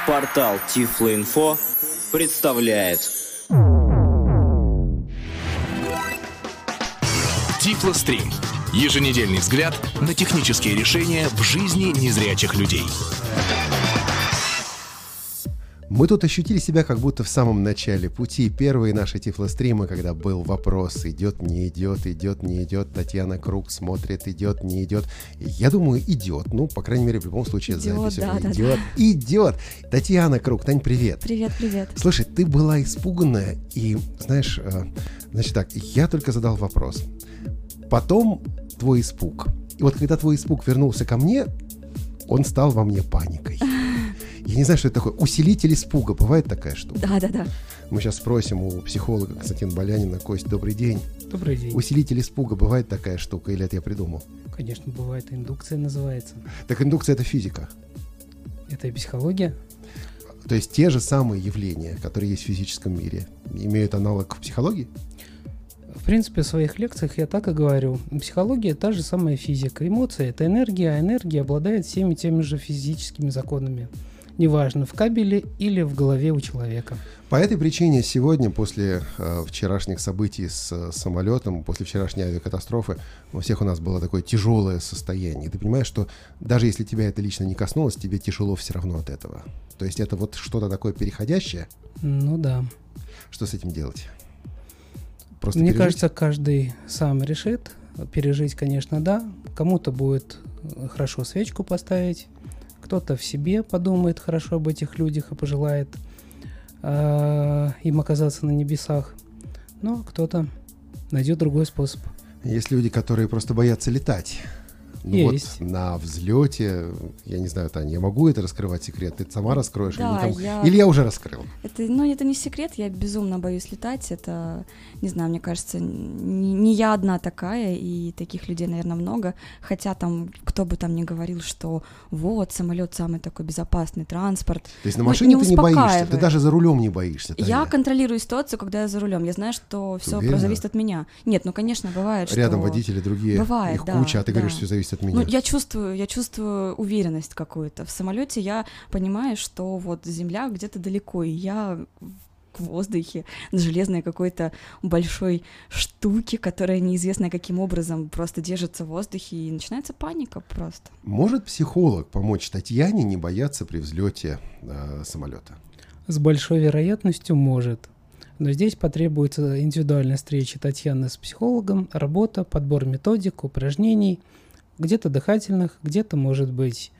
Портал Тифлоинфо представляет Тифлострим. Еженедельный взгляд на технические решения в жизни незрячих людей. Мы тут ощутили себя как будто в самом начале пути. Первые наши тифлостримы, когда был вопрос, идет, не идет, идет, не идет. Татьяна Круг смотрит, идет, не идет. Я думаю, идет. Ну, по крайней мере, в любом случае, запись идет. Идет. Татьяна Круг, Тань, привет. Привет, привет. Слушай, ты была испуганная, и, знаешь, значит так, я только задал вопрос. Потом твой испуг. И вот когда твой испуг вернулся ко мне, он стал во мне паникой. Я не знаю, что это такое. Усилитель испуга. Бывает такая штука? Да. Мы сейчас спросим у психолога Константина Болянина. Кость, добрый день. Добрый день. Усилитель испуга. Бывает такая штука? Или это я придумал? Конечно, бывает. Индукция называется. Так индукция — это физика. Это и психология. То есть те же самые явления, которые есть в физическом мире, имеют аналог в психологии? В принципе, в своих лекциях я так и говорю. Психология — та же самая физика. Эмоции — это энергия, а энергия обладает всеми теми же физическими законами. Неважно, в кабеле или в голове у человека. По этой причине сегодня, после вчерашних событий с самолетом, после вчерашней авиакатастрофы, у всех у нас было такое тяжелое состояние. И ты понимаешь, что даже если тебя это лично не коснулось, тебе тяжело все равно от этого. То есть это вот что-то такое переходящее? Ну да. Что с этим делать? Просто Мне пережить? кажется, каждый сам решит. Пережить, конечно, да. Кому-то будет хорошо свечку поставить. Кто-то в себе подумает хорошо об этих людях и пожелает им оказаться на небесах. Но кто-то найдет другой способ. Есть люди, которые просто боятся летать. Ну Есть. Вот на взлете, я не знаю, Таня, я могу это раскрывать секрет? Ты сама раскроешь? Да, Или я уже раскрыл? Это не секрет, я безумно боюсь летать. Это, не знаю, мне кажется, не я одна такая, и таких людей, наверное, много. Хотя там, кто бы там ни говорил, что вот, самолет самый такой безопасный транспорт. То есть на машине ты не боишься, ты даже за рулем не боишься, Таня. Я контролирую ситуацию, когда я за рулем. Я знаю, что все зависит от меня. Нет, ну, конечно, бывает, что... Рядом водители другие, бывает, их куча, а ты говоришь, все зависит от меня. Ну, я чувствую уверенность какую-то. В самолете я понимаю, что вот земля где-то далеко, и я в воздухе на железной какой-то большой штуке, которая неизвестно каким образом просто держится в воздухе, и начинается паника просто. Может психолог помочь Татьяне не бояться при взлете самолета? С большой вероятностью может. Но здесь потребуется индивидуальная встреча Татьяны с психологом, работа, подбор методик, упражнений, где-то дыхательных, где-то, может быть,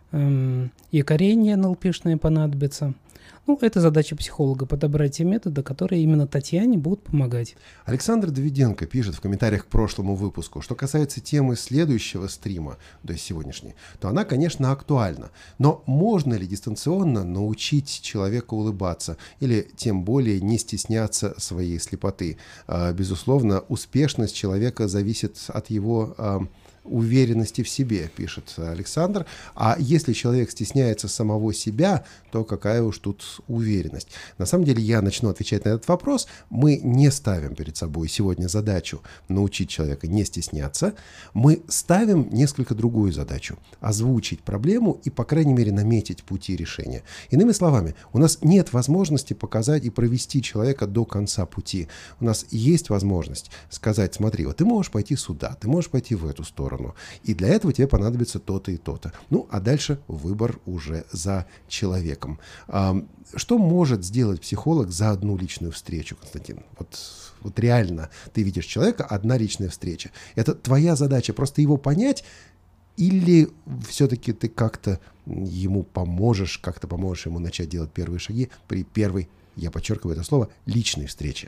якорение НЛПшное понадобится. Ну, это задача психолога — подобрать те методы, которые именно Татьяне будут помогать. Александр Давиденко пишет в комментариях к прошлому выпуску, что касается темы следующего стрима, то есть сегодняшней, то она, конечно, актуальна. Но можно ли дистанционно научить человека улыбаться или тем более не стесняться своей слепоты? Безусловно, успешность человека зависит от его уверенности в себе, пишет Александр. А если человек стесняется самого себя, то какая уж тут уверенность? На самом деле я начну отвечать на этот вопрос. Мы не ставим перед собой сегодня задачу научить человека не стесняться. Мы ставим несколько другую задачу — озвучить проблему и, по крайней мере, наметить пути решения. Иными словами, у нас нет возможности показать и провести человека до конца пути. У нас есть возможность сказать: смотри, вот ты можешь пойти сюда, ты можешь пойти в эту сторону. И для этого тебе понадобится то-то и то-то. Ну, а дальше выбор уже за человеком. Что может сделать психолог за одну личную встречу, Константин? Вот реально ты видишь человека, одна личная встреча. Это твоя задача просто его понять, или все-таки ты как-то ему поможешь, ему начать делать первые шаги при первой, я подчеркиваю это слово, личной встрече?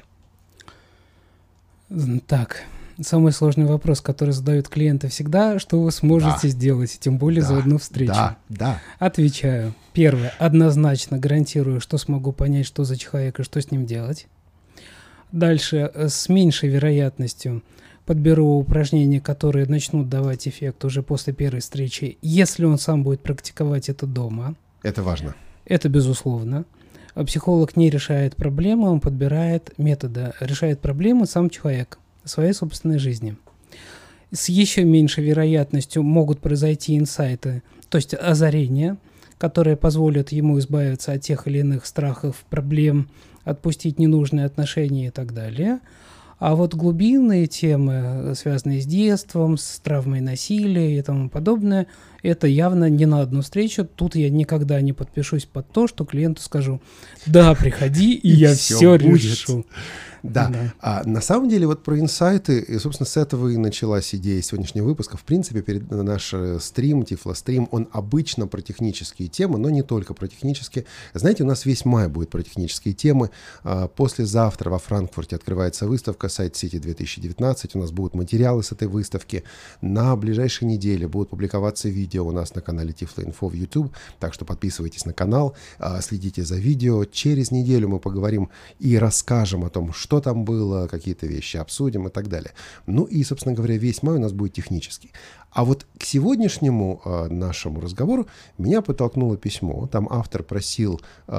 Так, самый сложный вопрос, который задают клиенты всегда: что вы сможете сделать, тем более за одну встречу? Да. Отвечаю. Первое. Однозначно гарантирую, что смогу понять, что за человек и что с ним делать. Дальше, с меньшей вероятностью подберу упражнения, которые начнут давать эффект уже после первой встречи, если он сам будет практиковать это дома. Это важно. Это безусловно. Психолог не решает проблемы, он подбирает методы. Решает проблемы сам человек в своей собственной жизни. С еще меньшей вероятностью могут произойти инсайты, то есть озарения, которые позволят ему избавиться от тех или иных страхов, проблем, отпустить ненужные отношения и так далее. А вот глубинные темы, связанные с детством, с травмой насилия и тому подобное, это явно не на одну встречу. Тут я никогда не подпишусь под то, что клиенту скажу: да, приходи, и я все решу. Да. А на самом деле вот про инсайты, и, собственно, с этого и началась идея сегодняшнего выпуска. В принципе, наш стрим, Тифлострим, он обычно про технические темы, но не только про технические. Знаете, у нас весь май будет про технические темы. Послезавтра во Франкфурте открывается выставка Site City 2019. У нас будут материалы с этой выставки. На ближайшей неделе будут публиковаться видео у нас на канале Тифло-Инфо в YouTube. Так что подписывайтесь на канал, следите за видео. Через неделю мы поговорим и расскажем о том, что там было, какие-то вещи обсудим и так далее. Ну и, собственно говоря, весь май у нас будет технический. А вот к сегодняшнему нашему разговору меня подтолкнуло письмо. Там автор просил,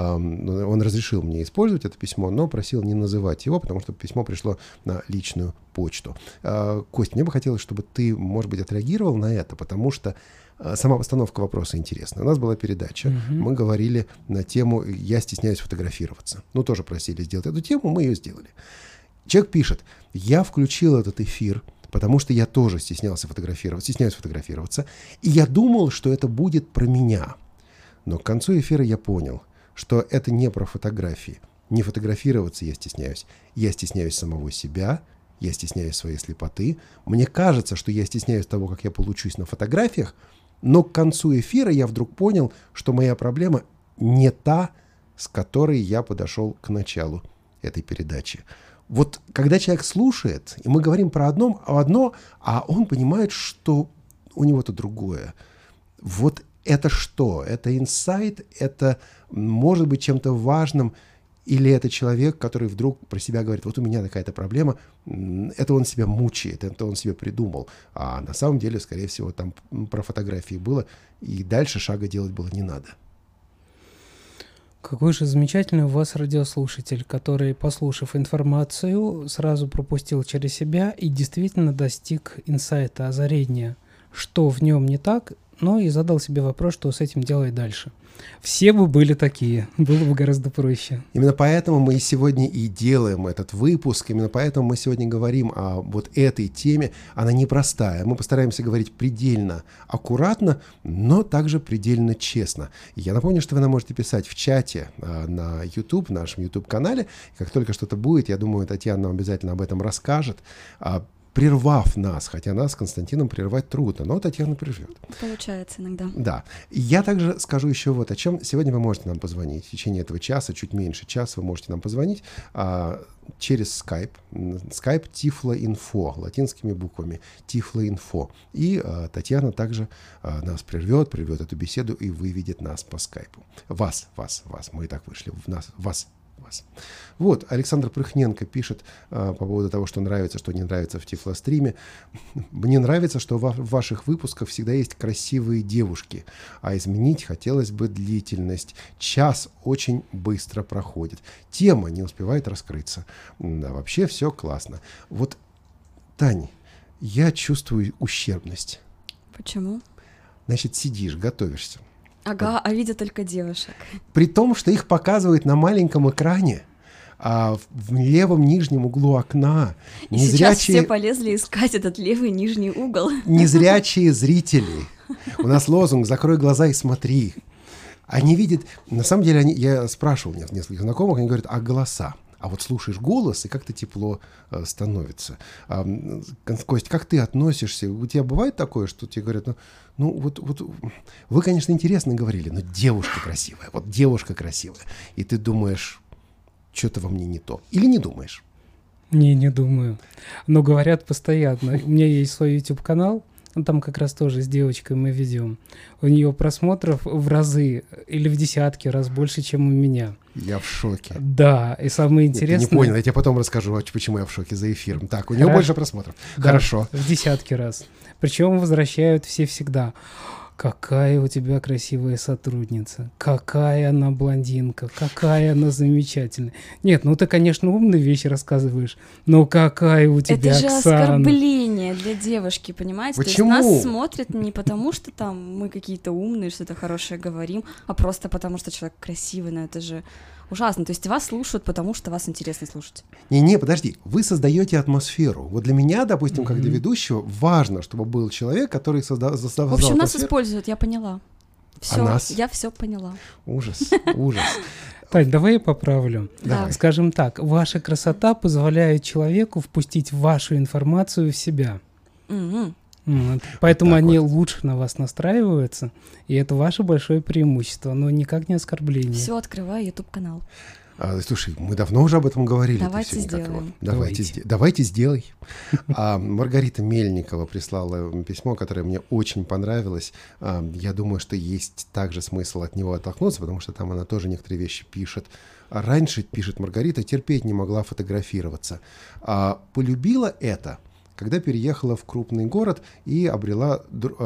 он разрешил мне использовать это письмо, но просил не называть его, потому что письмо пришло на личную почту. Кость, мне бы хотелось, чтобы ты, может быть, отреагировал на это, потому что сама постановка вопроса интересна. У нас была передача, мы говорили на тему «Я стесняюсь фотографироваться». Ну, тоже просили сделать эту тему, мы ее сделали. Человек пишет: я включил этот эфир, потому что я тоже стесняюсь фотографироваться, и я думал, что это будет про меня. Но к концу эфира я понял, что это не про фотографии. Не фотографироваться я стесняюсь самого себя, я стесняюсь своей слепоты. Мне кажется, что я стесняюсь того, как я получусь на фотографиях, но к концу эфира я вдруг понял, что моя проблема не та, с которой я подошел к началу этой передачи. Вот когда человек слушает, и мы говорим про одно, а он понимает, что у него-то другое. Вот это что? Это инсайт? Это может быть чем-то важным? Или это человек, который вдруг про себя говорит: вот у меня такая-то проблема, это он себя мучает, это он себе придумал. А на самом деле, скорее всего, там про фотографии было, и дальше шага делать было не надо. Какой же замечательный у вас радиослушатель, который, послушав информацию, сразу пропустил через себя и действительно достиг инсайта, озарения, что в нем не так, но и задал себе вопрос, что с этим делать дальше. Все бы были такие, было бы гораздо проще. Именно поэтому мы сегодня и делаем этот выпуск, именно поэтому мы сегодня говорим о вот этой теме. Она непростая, мы постараемся говорить предельно аккуратно, но также предельно честно. Я напомню, что вы нам можете писать в чате на YouTube, в нашем YouTube-канале. Как только что-то будет, я думаю, Татьяна нам обязательно об этом расскажет, прервав нас, хотя нас с Константином прервать трудно, но Татьяна прервет. Получается иногда. Да. Я также скажу еще вот о чем. Сегодня вы можете нам позвонить. В течение этого часа, чуть меньше часа, вы можете нам позвонить через Skype. Skype Тифло-Инфо, латинскими буквами Тифло-Инфо. И Татьяна также нас прервет эту беседу и выведет нас по скайпу. Вас. Мы и так вышли. Вас. Вот, Александр Прыхненко пишет по поводу того, что нравится, что не нравится в Тифлостриме. Мне нравится, что в ваших выпусках всегда есть красивые девушки, а изменить хотелось бы длительность. Час очень быстро проходит. Тема не успевает раскрыться. Да, вообще все классно. Вот, Тань, я чувствую ущербность. Почему? Значит, сидишь, готовишься. Ага, а видят только девушек. При том, что их показывают на маленьком экране, в левом нижнем углу окна. И сейчас все полезли искать этот левый нижний угол. Незрячие зрители. У нас лозунг «Закрой глаза и смотри». Они видят... На самом деле, я спрашивал нескольких знакомых, они говорят: а голоса? А вот слушаешь голос, и как-то тепло становится. Кость, как ты относишься? У тебя бывает такое, что тебе говорят: вот вы, конечно, интересно говорили, но девушка красивая, вот девушка красивая. И ты думаешь, что-то во мне не то. Или не думаешь? Не думаю. Но говорят постоянно. У меня есть свой YouTube-канал, там как раз тоже с девочкой мы ведем. У нее просмотров в разы или в десятки раз больше, чем у меня. Я в шоке. Да, и самое интересное... Нет, не понял, я тебе потом расскажу, почему я в шоке за эфиром. Так, у него больше просмотров. Да, хорошо. В десятки раз. Причем возвращают все всегда. Какая у тебя красивая сотрудница, какая она блондинка, какая она замечательная. Нет, ты, конечно, умные вещи рассказываешь, но какая у тебя Это же Оксана. оскорбление. оскорбление для девушки, понимаете? Почему? То есть нас смотрят не потому, что там мы какие-то умные, что-то хорошее говорим, а просто потому, что человек красивый, но это же ужасно. То есть вас слушают, потому что вас интересно слушать. Не, подожди, вы создаете атмосферу. Вот для меня, допустим, как для ведущего, важно, чтобы был человек, который создал В общем, нас атмосферу. используют, я поняла. Все, нас? я все поняла. Ужас, ужас. Тань, давай я поправлю. Да. Скажем так, ваша красота позволяет человеку впустить вашу информацию в себя. Мгм. Вот. Поэтому так они вот. лучше на вас настраиваются, и это ваше большое преимущество, но никак не оскорбление. Все, открываю YouTube-канал. Слушай, мы давно уже об этом говорили. ты Давайте всё никак его- сделаем. Давайте сделай. Маргарита Мельникова прислала письмо, которое мне очень понравилось. Я думаю, что есть также смысл от него оттолкнуться, потому что там она тоже некоторые вещи пишет. Раньше, пишет Маргарита, терпеть не могла фотографироваться. Полюбила это, когда переехала в крупный город и обрела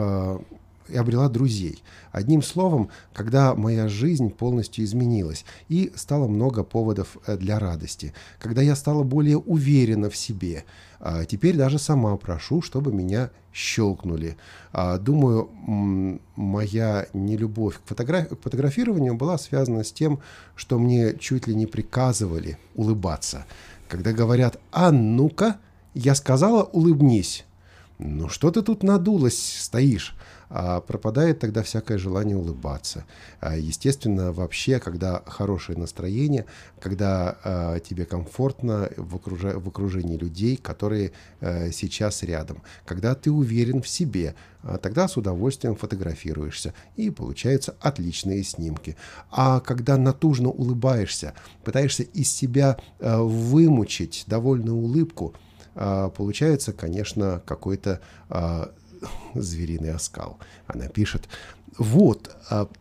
друзей. Одним словом, когда моя жизнь полностью изменилась, и стало много поводов для радости. Когда я стала более уверена в себе. Теперь даже сама прошу, чтобы меня щелкнули. Думаю, моя нелюбовь к фотографированию была связана с тем, что мне чуть ли не приказывали улыбаться. Когда говорят «а ну-ка», я сказала «улыбнись». Ну что ты тут надулась, стоишь? Пропадает тогда всякое желание улыбаться. Естественно, вообще, когда хорошее настроение, когда тебе комфортно в окружении людей, которые сейчас рядом, когда ты уверен в себе, тогда с удовольствием фотографируешься, и получаются отличные снимки. А когда натужно улыбаешься, пытаешься из себя вымучить довольную улыбку, получается, конечно, какой-то звериный оскал. Она пишет, вот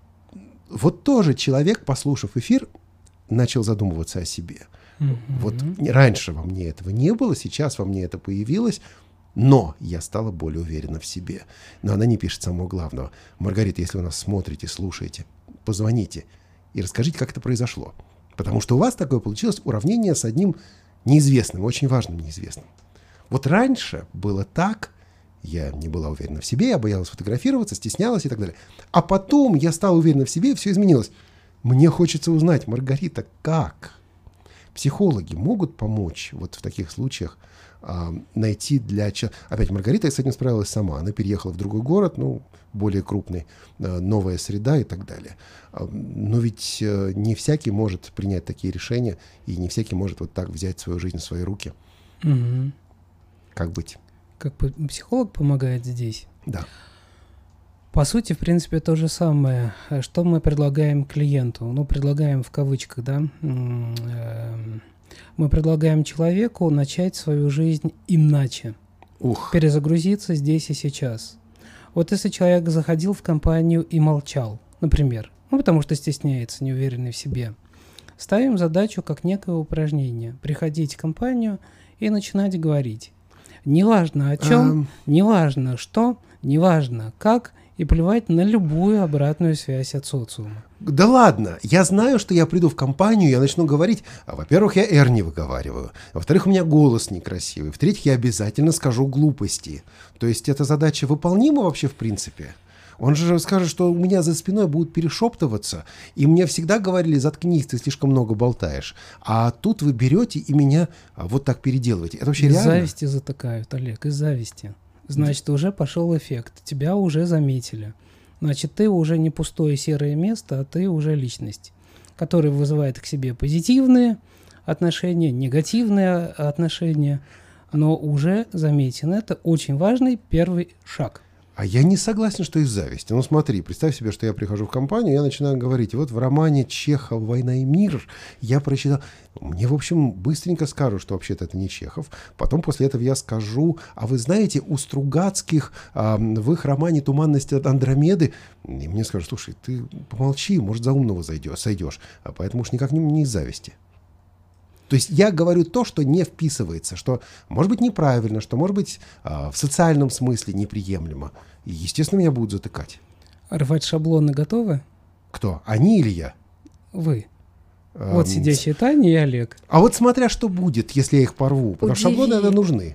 тоже человек, послушав эфир, начал задумываться о себе. Вот раньше во мне этого не было, сейчас во мне это появилось, но я стала более уверена в себе. Но она не пишет самого главного. Маргарита, если вы нас смотрите, слушаете, позвоните и расскажите, как это произошло. Потому что у вас такое получилось уравнение с одним неизвестным, очень важным неизвестным. Вот раньше было так, я не была уверена в себе, я боялась фотографироваться, стеснялась и так далее. А потом я стала уверена в себе, и все изменилось. Мне хочется узнать, Маргарита, как? Психологи могут помочь вот в таких случаях найти для... Опять, Маргарита с этим справилась сама. Она переехала в другой город, более крупный, новая среда и так далее. Но ведь не всякий может принять такие решения, и не всякий может вот так взять свою жизнь в свои руки. Угу. Как быть? Как психолог помогает здесь? Да. По сути, в принципе, то же самое, что мы предлагаем клиенту. Предлагаем в кавычках, да. Мы предлагаем человеку начать свою жизнь иначе. Перезагрузиться здесь и сейчас. Вот если человек заходил в компанию и молчал, например, потому что стесняется, неуверенный в себе, ставим задачу как некое упражнение. Приходить в компанию и начинать говорить. Неважно о чем, неважно что, неважно как, и плевать на любую обратную связь от социума. Да ладно, я знаю, что я приду в компанию, я начну говорить, во-первых, я «р» не выговариваю, во-вторых, у меня голос некрасивый, в-третьих, я обязательно скажу глупости. То есть эта задача выполнима вообще в принципе? Он же скажет, что у меня за спиной будут перешептываться, и мне всегда говорили, заткнись, ты слишком много болтаешь. А тут вы берете и меня вот так переделываете. Это вообще реально? Из зависти затыкают, Олег, из зависти. Значит, уже пошел эффект, тебя уже заметили. Значит, ты уже не пустое серое место, а ты уже личность, которая вызывает к себе позитивные отношения, негативные отношения, но уже заметен. Это очень важный первый шаг. А я не согласен, что из зависти. Смотри, представь себе, что я прихожу в компанию, я начинаю говорить, вот в романе Чехова «Война и мир» я прочитал. Мне, в общем, быстренько скажут, что вообще-то это не Чехов. Потом после этого я скажу, а вы знаете, у Стругацких в их романе «Туманность от Андромеды», и мне скажут, слушай, ты помолчи, может, за умного сойдешь. Поэтому уж никак не из зависти. То есть я говорю то, что не вписывается, что может быть неправильно, что может быть в социальном смысле неприемлемо. И, естественно, меня будут затыкать. Рвать шаблоны готовы? Кто? Они или я? Вы. Вот сидящие Таня и Олег. А вот смотря что будет, если я их порву. Потому что шаблоны это нужны.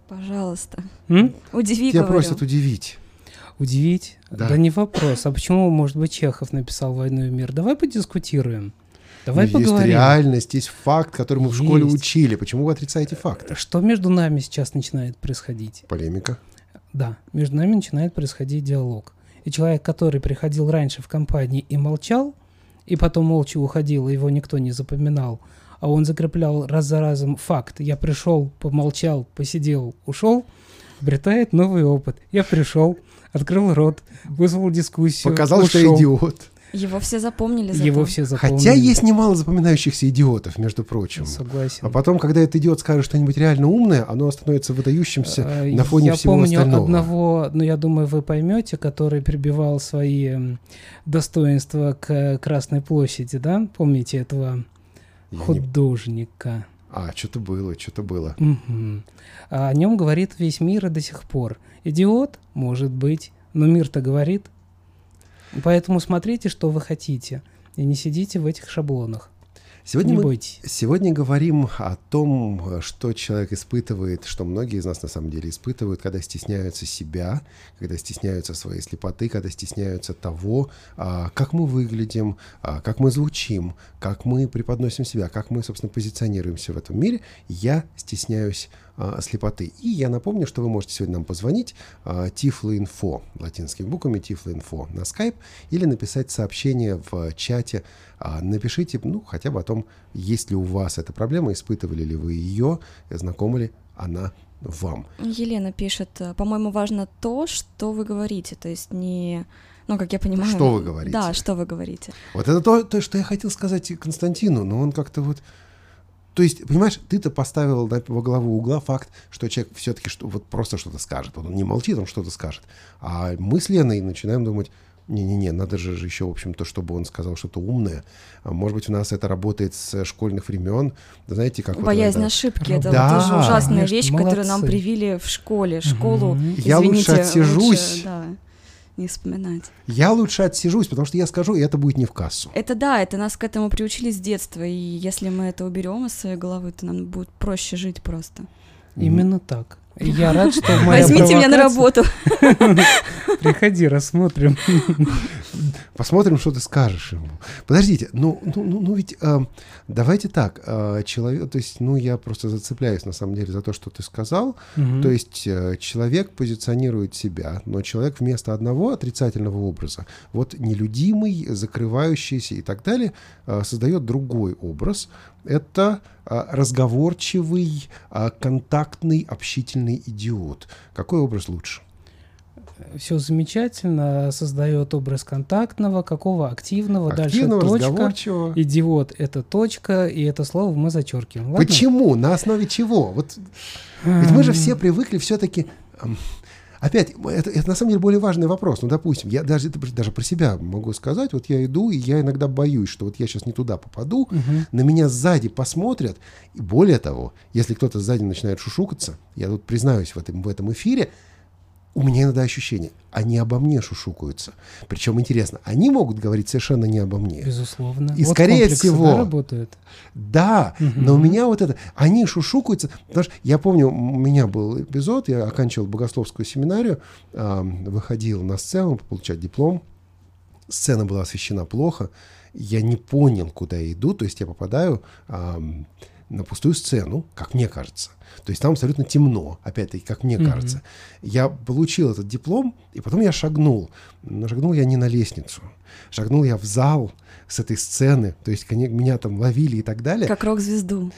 Пожалуйста. Удиви, Тебя просят удивить. Удивить? Да. Да не вопрос. А почему, может быть, Чехов написал «Войну и мир»? Давай подискутируем. Давай поговорим. Есть реальность, есть факт, который мы в школе Есть. учили. Почему вы отрицаете факт? Что между нами сейчас начинает происходить? Полемика. Да, между нами начинает происходить диалог. И человек, который приходил раньше в компании и молчал, и потом молча уходил, и его никто не запоминал, а он закреплял раз за разом факт. Я пришел, помолчал, посидел, ушел, обретает новый опыт. Я пришел, открыл рот, вызвал дискуссию, Показал, что ушел. я идиот. Его все запомнили зато. Его все запомнили. Хотя есть немало запоминающихся идиотов, между прочим. Согласен. А потом, когда этот идиот скажет что-нибудь реально умное, оно становится выдающимся на фоне я всего помню остального. одного, но я думаю, вы поймете, который прибивал свои достоинства к Красной площади, да? Помните этого Я не- художника? что-то было. Мгм. А о нем говорит весь мир и до сих пор. Идиот, может быть, но мир-то говорит. Поэтому смотрите, что вы хотите, и не сидите в этих шаблонах. Сегодня Не мы бойтесь. Сегодня говорим о том, что человек испытывает, что многие из нас на самом деле испытывают, когда стесняются себя, когда стесняются своей слепоты, когда стесняются того, как мы выглядим, как мы звучим, как мы преподносим себя, как мы, собственно, позиционируемся в этом мире. Я стесняюсь слепоты. И я напомню, что вы можете сегодня нам позвонить Tiflo-Info, латинскими буквами Tiflo-Info на Skype, или написать сообщение в чате. Напишите, хотя бы о том, есть ли у вас эта проблема, испытывали ли вы ее, знакома ли она вам. Елена пишет, по-моему, важно то, что вы говорите, то есть не... как я понимаю... Что вы говорите? Да, что вы говорите. Вот это то, что я хотел сказать Константину, но он как-то вот... То есть, понимаешь, ты-то поставил во главу угла факт, что человек все-таки просто что-то скажет. Он не молчит, он что-то скажет. А мы с Леной начинаем думать, не-не-не, надо же еще, в общем-то, чтобы он сказал что-то умное. Может быть, у нас это работает с школьных времен. Знаете, как... Боязнь ошибки. Это Да, вот тоже ужасная конечно, вещь, которую нам молодцы. привили в школе. Школу, Я лучше извините, отсижусь. да, не вспоминать. Я лучше отсижусь, потому что я скажу, и это будет не в кассу. Это нас к этому приучили с детства, и если мы это уберем из своей головы, то нам будет проще жить просто. Именно так. Я рад, что моя Возьмите меня на провокация- работу. Приходи, рассмотрим. Посмотрим, что ты скажешь ему. Подождите, ведь давайте так, человек, то есть, я просто зацепляюсь на самом деле за то, что ты сказал. Мгм. То есть человек позиционирует себя, но человек вместо одного отрицательного образа, вот нелюдимый, закрывающийся и так далее, создает другой образ. Это разговорчивый, контактный, общительный идиот. Какой образ лучше? Все замечательно, создает образ контактного, какого активного, Активного, дальше точка. разговорчивого. Идиот — это точка, и это слово мы зачеркиваем. Ладно? Почему? На основе чего? Ведь мы же все привыкли все-таки... Опять, это на самом деле более важный вопрос. Допустим, я даже про себя могу сказать, вот я иду, и я иногда боюсь, что вот я сейчас не туда попаду, на меня сзади посмотрят, и более того, если кто-то сзади начинает шушукаться, я тут признаюсь в этом эфире, у меня иногда ощущение, они обо мне шушукаются. Причем интересно, они могут говорить совершенно не обо мне. Безусловно. И Вот скорее комплексы, всего... да, работают. Да, но у меня они шушукаются, потому что я помню, у меня был эпизод, я оканчивал богословскую семинарию, выходил на сцену получать диплом, сцена была освещена плохо, я не понял, куда я иду, то есть я попадаю на пустую сцену, как мне кажется. То есть там абсолютно темно, опять-таки, как мне кажется. Я получил этот диплом, и потом я шагнул. Но шагнул я не на лестницу. Шагнул я в зал с этой сцены. То есть меня там ловили и так далее. Как рок-звезду.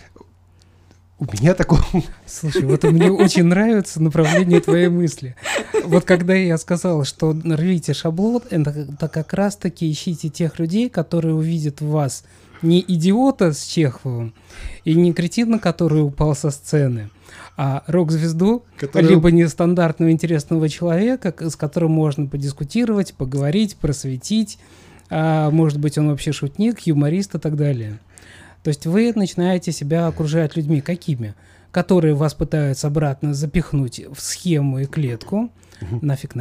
У меня такого... Слушай, вот мне очень нравится направление твоей мысли. Вот когда я сказал, что рвите шаблон, это как раз-таки ищите тех людей, которые увидят в вас не идиота с Чеховым и не кретина, который упал со сцены, а рок-звезду, либо нестандартного интересного человека, с которым можно подискутировать, поговорить, просветить. Может быть, он вообще шутник, юморист и так далее. То есть вы начинаете себя окружать людьми какими? Которые вас пытаются обратно запихнуть в схему и клетку, нафиг,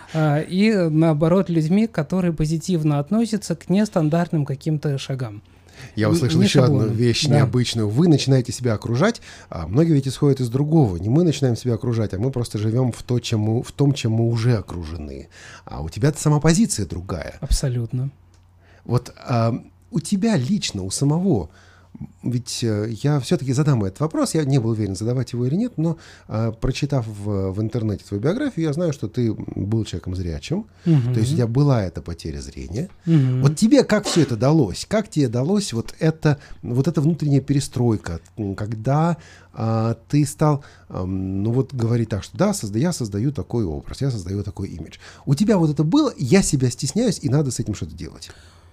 и наоборот людьми, которые позитивно относятся к нестандартным каким-то шагам. Я услышал еще одну вещь необычную. Вы начинаете себя окружать, а многие ведь исходят из другого. Не мы начинаем себя окружать, а мы просто живем в том, чем мы уже окружены. А у тебя сама позиция другая. Абсолютно. Вот у тебя лично, у самого, ведь я все-таки задам этот вопрос, я не был уверен, задавать его или нет, но прочитав в интернете твою биографию, я знаю, что ты был человеком зрячим, то есть у тебя была эта потеря зрения. Вот тебе как все это далось? Как тебе далось вот эта внутренняя перестройка, когда ты стал, говорить так, что да, я создаю такой образ, я создаю такой имидж. У тебя вот это было, я себя стесняюсь, и надо с этим что-то делать.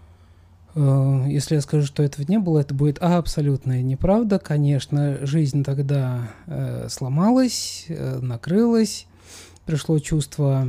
Если я скажу, что этого не было, это будет абсолютная неправда. Конечно, жизнь тогда сломалась, накрылась, пришло чувство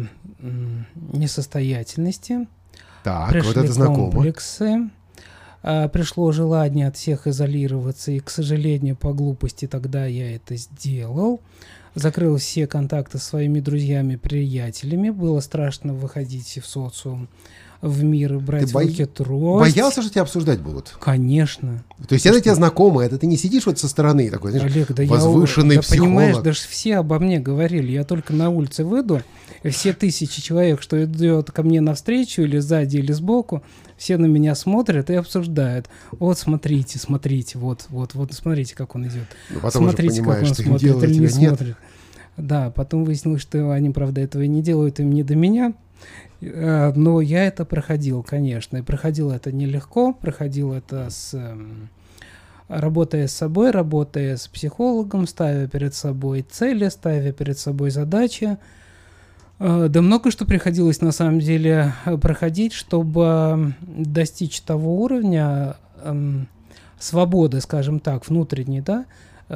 несостоятельности, пришли вот это знакомо. Комплексы, пришло желание от всех изолироваться, и, к сожалению, по глупости тогда я это сделал. Закрыл все контакты с своими друзьями, приятелями. Было страшно выходить в социум, в мир, брать в руки трость. Боялся, что тебя обсуждать будут? Конечно. То есть это тебе знакомо, это ты не сидишь вот со стороны такой, знаешь, Олег, да возвышенный психолог. Понимаешь, даже все обо мне говорили. Я только на улице выйду, и все тысячи человек, что идет ко мне навстречу, или сзади, или сбоку, все на меня смотрят и обсуждают. Вот смотрите, вот, смотрите, как он идет. Потом смотрите, как он смотрит или не смотрит. Да, потом выяснилось, что они, правда, этого и не делают, им не до меня. Но я это проходил, конечно, и проходил это нелегко, проходил это работая с собой, работая с психологом, ставя перед собой цели, ставя перед собой задачи. Да много что приходилось на самом деле проходить, чтобы достичь того уровня свободы, скажем так, внутренней, да,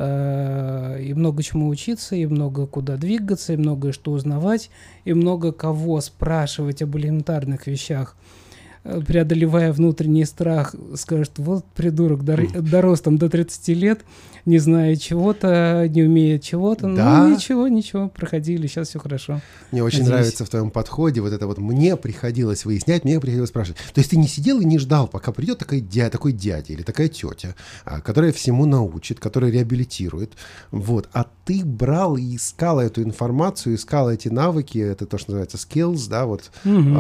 и много чему учиться, и много куда двигаться, и многое что узнавать, и много кого спрашивать об элементарных вещах, преодолевая внутренний страх, скажет, вот придурок, дорос там до 30 лет, не зная чего-то, не умеет чего-то, да. Ну ничего, проходили, сейчас все хорошо. Мне очень нравится в твоем подходе вот это вот мне приходилось выяснять, мне приходилось спрашивать. То есть ты не сидел и не ждал, пока придет такой дядя или такая тетя, которая всему научит, которая реабилитирует, вот, а ты брал и искал эту информацию, искал эти навыки, это то, что называется skills, да, вот,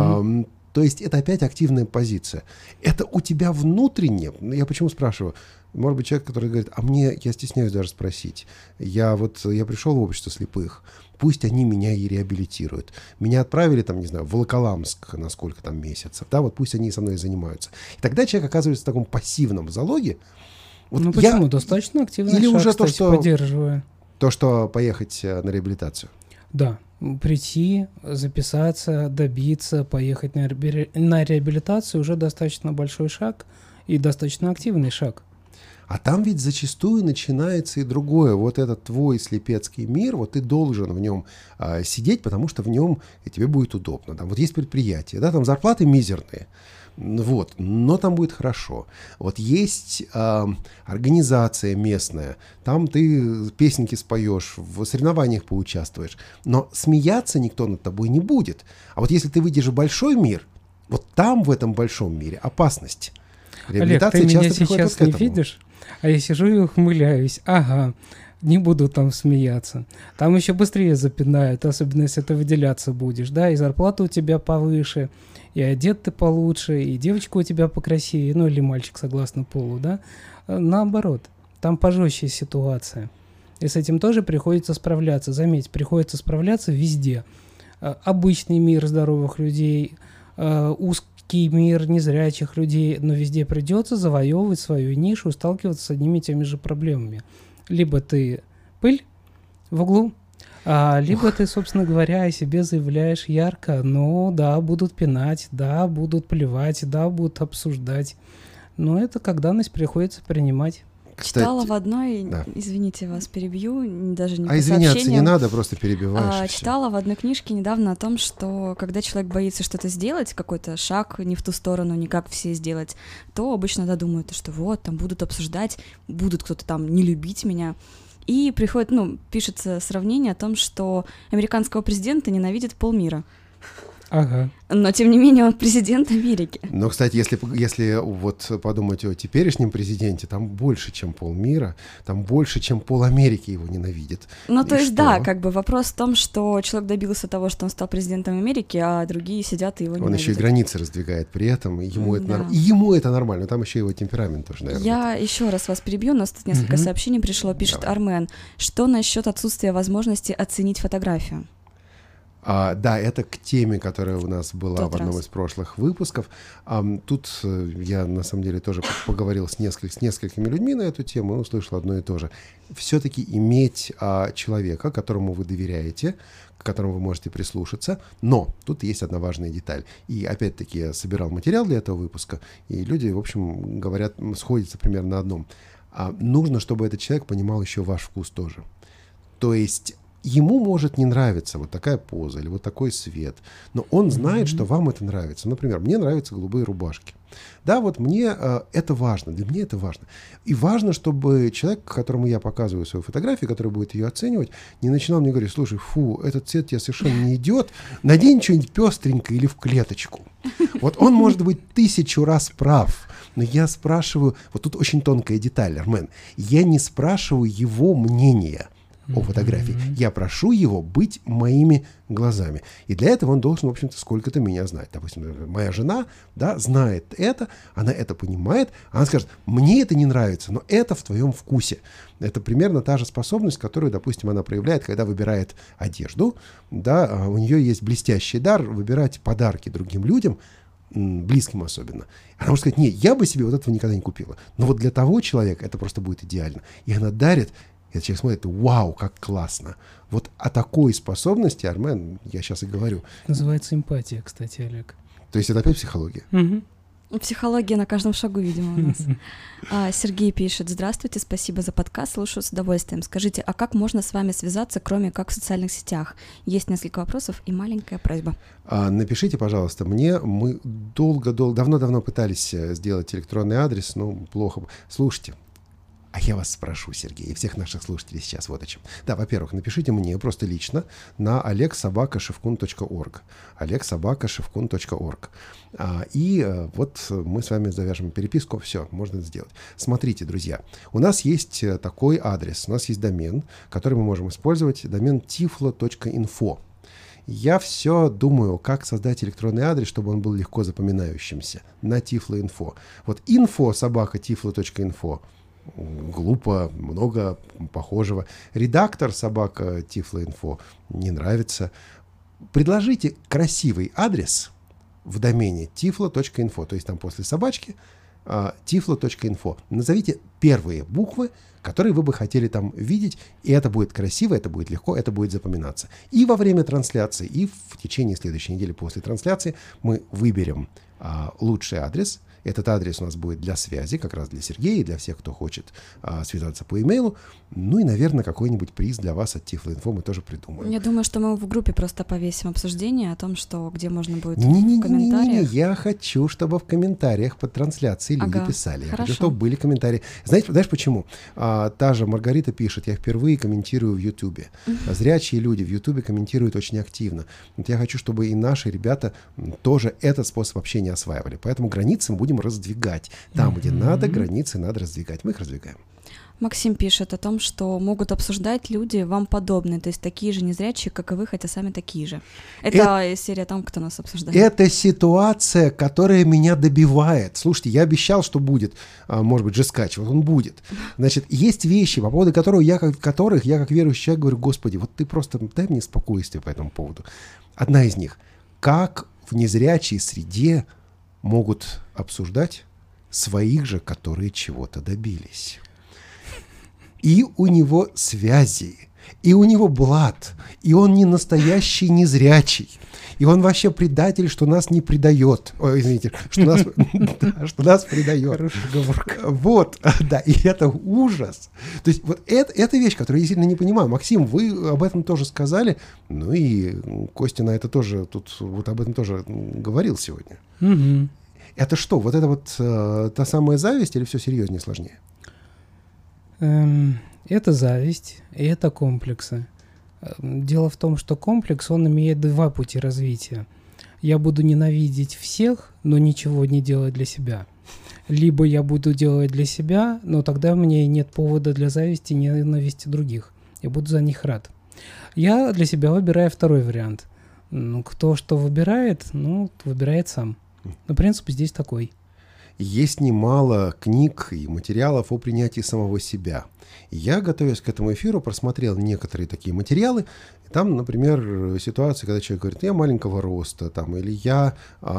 то есть это опять активная позиция. Это у тебя внутренне, я почему спрашиваю, может быть, человек, который говорит, я стесняюсь даже спросить, я пришел в общество слепых, пусть они меня и реабилитируют. Меня отправили, там, не знаю, в Волоколамск на сколько там месяцев, да, вот пусть они со мной занимаются. И тогда человек оказывается в таком пассивном залоге. Вот почему? Достаточно активный шаг, уже кстати, поддерживаю. То, что поехать на реабилитацию. Да, прийти, записаться, добиться, поехать на реабилитацию уже достаточно большой шаг и достаточно активный шаг. А там ведь зачастую начинается и другое. Вот этот твой слепецкий мир, вот ты должен в нем сидеть, потому что в нем тебе будет удобно. Там вот есть предприятие, да, там зарплаты мизерные, вот, но там будет хорошо. Вот есть организация местная, там ты песенки споешь, в соревнованиях поучаствуешь, но смеяться никто над тобой не будет. А вот если ты выйдешь в большой мир, вот там в этом большом мире опасность. Реабилитация Олег, ты меня сейчас не видишь, а я сижу и ухмыляюсь. Ага, не буду там смеяться. Там еще быстрее запинают, особенно если ты выделяться будешь, да, и зарплата у тебя повыше, и одет ты получше, и девочка у тебя покрасивее, ну или мальчик, согласно полу, да. Наоборот, там пожестче ситуация. И с этим тоже приходится справляться. Заметь, приходится справляться везде. Обычный мир здоровых людей, узкий мир незрячих людей, но везде придется завоевывать свою нишу, сталкиваться с одними и теми же проблемами. Либо ты пыль в углу, либо ты, собственно говоря, о себе заявляешь ярко, но да, будут пинать, да, будут плевать, да, будут обсуждать. Но это как данность приходится принимать. Кстати, читала в одной, да. Извините, вас перебью, даже не по извиняться сообщениям. Не надо, просто перебиваешь. Читала в одной книжке недавно о том, что когда человек боится что-то сделать, какой-то шаг не в ту сторону, не как все сделать, то обычно думают, что вот, там будут обсуждать, будут кто-то там не любить меня. И приходит, пишется сравнение о том, что американского президента ненавидит полмира. Ага. Но, тем не менее, он президент Америки. Но, кстати, если вот подумать о теперешнем президенте, там больше, чем полмира, там больше, чем пол Америки его ненавидит. Ну, то И есть, что? да, как бы вопрос в том, что человек добился того, что он стал президентом Америки, а другие сидят и его Он ненавидят. еще и границы раздвигает при этом, и ему, Да. и ему это нормально, там еще его темперамент тоже, наверное. Я еще раз вас перебью, у нас тут несколько сообщений пришло, пишет Давай. Армен. Что насчет отсутствия возможности оценить фотографию? Да, это к теме, которая у нас была Тот в одном раз. из прошлых выпусков. Тут я, на самом деле, тоже поговорил с несколькими людьми на эту тему и услышал одно и то же. Все-таки иметь человека, которому вы доверяете, к которому вы можете прислушаться, но тут есть одна важная деталь. И опять-таки я собирал материал для этого выпуска, и люди, в общем, говорят, сходятся примерно на одном. Нужно, чтобы этот человек понимал еще ваш вкус тоже. То есть ему может не нравиться вот такая поза или вот такой свет, но он знает, что вам это нравится. Например, мне нравятся голубые рубашки. Да, вот мне это важно, для меня это важно. И важно, чтобы человек, которому я показываю свою фотографию, который будет ее оценивать, не начинал мне говорить: слушай, фу, этот цвет тебе совершенно не идет, надень что-нибудь пестренькое или в клеточку. Вот он может быть 1000 раз прав, но я спрашиваю, вот тут очень тонкая деталь, Армен, я не спрашиваю его мнения о фотографии. Я прошу его быть моими глазами. И для этого он должен, в общем-то, сколько-то меня знать. Допустим, моя жена, да, знает это, она это понимает, она скажет: мне это не нравится, но это в твоем вкусе. Это примерно та же способность, которую, допустим, она проявляет, когда выбирает одежду. Да, у нее есть блестящий дар выбирать подарки другим людям, близким особенно. Она может сказать: нет, я бы себе вот этого никогда не купила. Но вот для того человека это просто будет идеально. И она дарит. Этот человек смотрит: вау, как классно. Вот о такой способности, Армен, я сейчас и говорю. Называется эмпатия, кстати, Олег. То есть это опять психология? Психология на каждом шагу, видимо, у нас. Сергей пишет: здравствуйте, спасибо за подкаст, слушаю с удовольствием. Скажите, а как можно с вами связаться, кроме как в социальных сетях? Есть несколько вопросов и маленькая просьба. Напишите, пожалуйста, мне. Мы давно пытались сделать электронный адрес, но плохо. Слушайте. А я вас спрошу, Сергей, и всех наших слушателей сейчас вот о чем. Да, во-первых, напишите мне просто лично на oleg@shevkun.org. oleg@shevkun.org. И вот мы с вами завяжем переписку. Все, можно это сделать. Смотрите, друзья, у нас есть такой адрес, у нас есть домен, который мы можем использовать, домен tiflo.info. Я все думаю, как создать электронный адрес, чтобы он был легко запоминающимся на Tiflo.info. Вот info@tiflo.info. Глупо, много похожего. Редактор @Tiflo.info не нравится. Предложите красивый адрес в домене tiflo.info, то есть там после собачки tiflo.info. Назовите первые буквы, которые вы бы хотели там видеть, и это будет красиво, это будет легко, это будет запоминаться. И во время трансляции, и в течение следующей недели после трансляции мы выберем лучший адрес. Этот адрес у нас будет для связи, как раз для Сергея и для всех, кто хочет связаться по имейлу. Ну и, наверное, какой-нибудь приз для вас от Tiflo.info мы тоже придумаем. Я думаю, что мы в группе просто повесим обсуждение о том, что где можно будет в комментариях. Я хочу, чтобы в комментариях под трансляцией люди писали. Я хорошо. хочу, чтобы были комментарии. Знаешь почему? Та же Маргарита пишет: я впервые комментирую в Ютубе. Зрячие люди в Ютубе комментируют очень активно. Вот я хочу, чтобы и наши ребята тоже этот способ общения осваивали. Поэтому границы мы будем раздвигать. Там, где надо, границы надо раздвигать. Мы их раздвигаем. Максим пишет о том, что могут обсуждать люди вам подобные, то есть такие же незрячие, как и вы, хотя сами такие же. Это серия там, кто нас обсуждает. Это ситуация, которая меня добивает. Слушайте, я обещал, что будет, может быть, жескач, вот он будет. Значит, есть вещи, по поводу которых я как верующий человек говорю: Господи, вот ты просто дай мне спокойствие по этому поводу. Одна из них: как в незрячей среде могут обсуждать своих же, которые чего-то добились. И у него связи, и у него блат, и он не настоящий незрячий, и он вообще предатель, что нас не предает. Ой, извините, что нас предает. Хорошая оговорка. Вот, да, и это ужас. То есть вот это вещь, которую я сильно не понимаю. Максим, вы об этом тоже сказали, ну и Костя на это тоже, тут вот об этом тоже говорил сегодня. Угу. Это что, вот это вот та самая зависть или все серьезнее, сложнее? Это зависть, и это комплексы. Дело в том, что комплекс, он имеет два пути развития. я буду ненавидеть всех, но ничего не делать для себя. Либо я буду делать для себя, но тогда мне нет повода для зависти и ненависти других. Я буду за них рад. Я для себя выбираю второй вариант. Кто что выбирает, выбирает сам. Но принцип здесь такой. Есть немало книг и материалов о принятии самого себя. Я, готовясь к этому эфиру, просмотрел некоторые такие материалы. Там, например, ситуация, когда человек говорит, я маленького роста, или я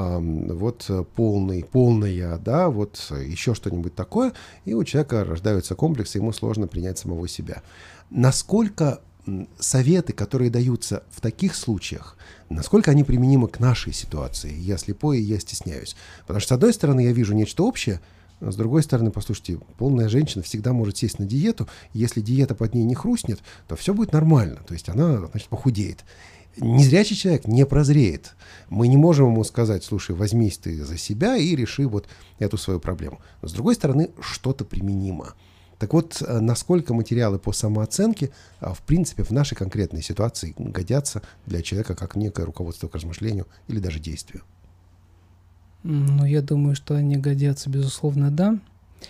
полная, да, еще что-нибудь такое, и у человека рождаются комплексы, ему сложно принять самого себя. Насколько советы, которые даются в таких случаях, насколько они применимы к нашей ситуации? Я слепой, и я стесняюсь. Потому что, с одной стороны, я вижу нечто общее, а с другой стороны, послушайте, полная женщина всегда может сесть на диету, и если диета под ней не хрустнет, то все будет нормально, то есть она, похудеет. Незрячий человек не прозреет. Мы не можем ему сказать, слушай, возьмись ты за себя и реши эту свою проблему. Но, с другой стороны, что-то применимо. Так вот, насколько материалы по самооценке, в принципе, в нашей конкретной ситуации годятся для человека как некое руководство к размышлению или даже действию? Я думаю, что они годятся, безусловно, да.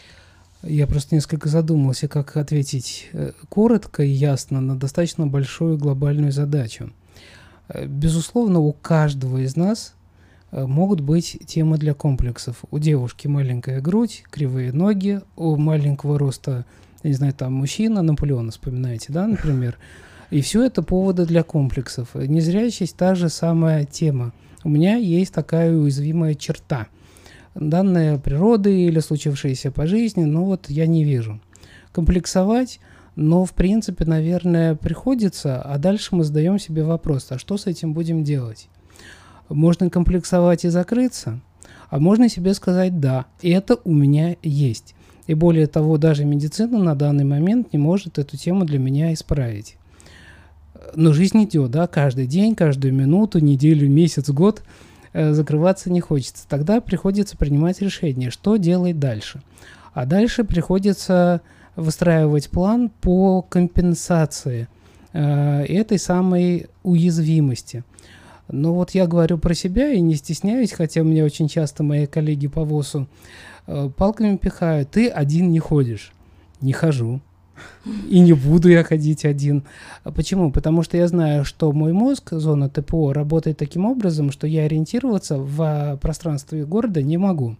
Я просто несколько задумался, как ответить коротко и ясно на достаточно большую глобальную задачу. Безусловно, у каждого из нас могут быть темы для комплексов. У девушки маленькая грудь, кривые ноги, у маленького роста, я не знаю, мужчина, Наполеона вспоминаете, да, например. И все это поводы для комплексов. Незрячесть – та же самая тема. У меня есть такая уязвимая черта. Данная природой или случившаяся по жизни, я не вижу. Комплексовать, но в принципе, наверное, приходится, а дальше мы задаем себе вопрос, а что с этим будем делать? Можно комплексовать и закрыться, а можно себе сказать, да, это у меня есть. И более того, даже медицина на данный момент не может эту тему для меня исправить. Но жизнь идет, да, каждый день, каждую минуту, неделю, месяц, год закрываться не хочется. Тогда приходится принимать решение, что делать дальше. А дальше приходится выстраивать план по компенсации этой самой уязвимости. Но я говорю про себя и не стесняюсь, хотя меня очень часто мои коллеги по ВОСу палками пихают. Ты один не ходишь. Не хожу. И не буду я ходить один. Почему? Потому что я знаю, что мой мозг, зона ТПО, работает таким образом, что я ориентироваться в пространстве города не могу.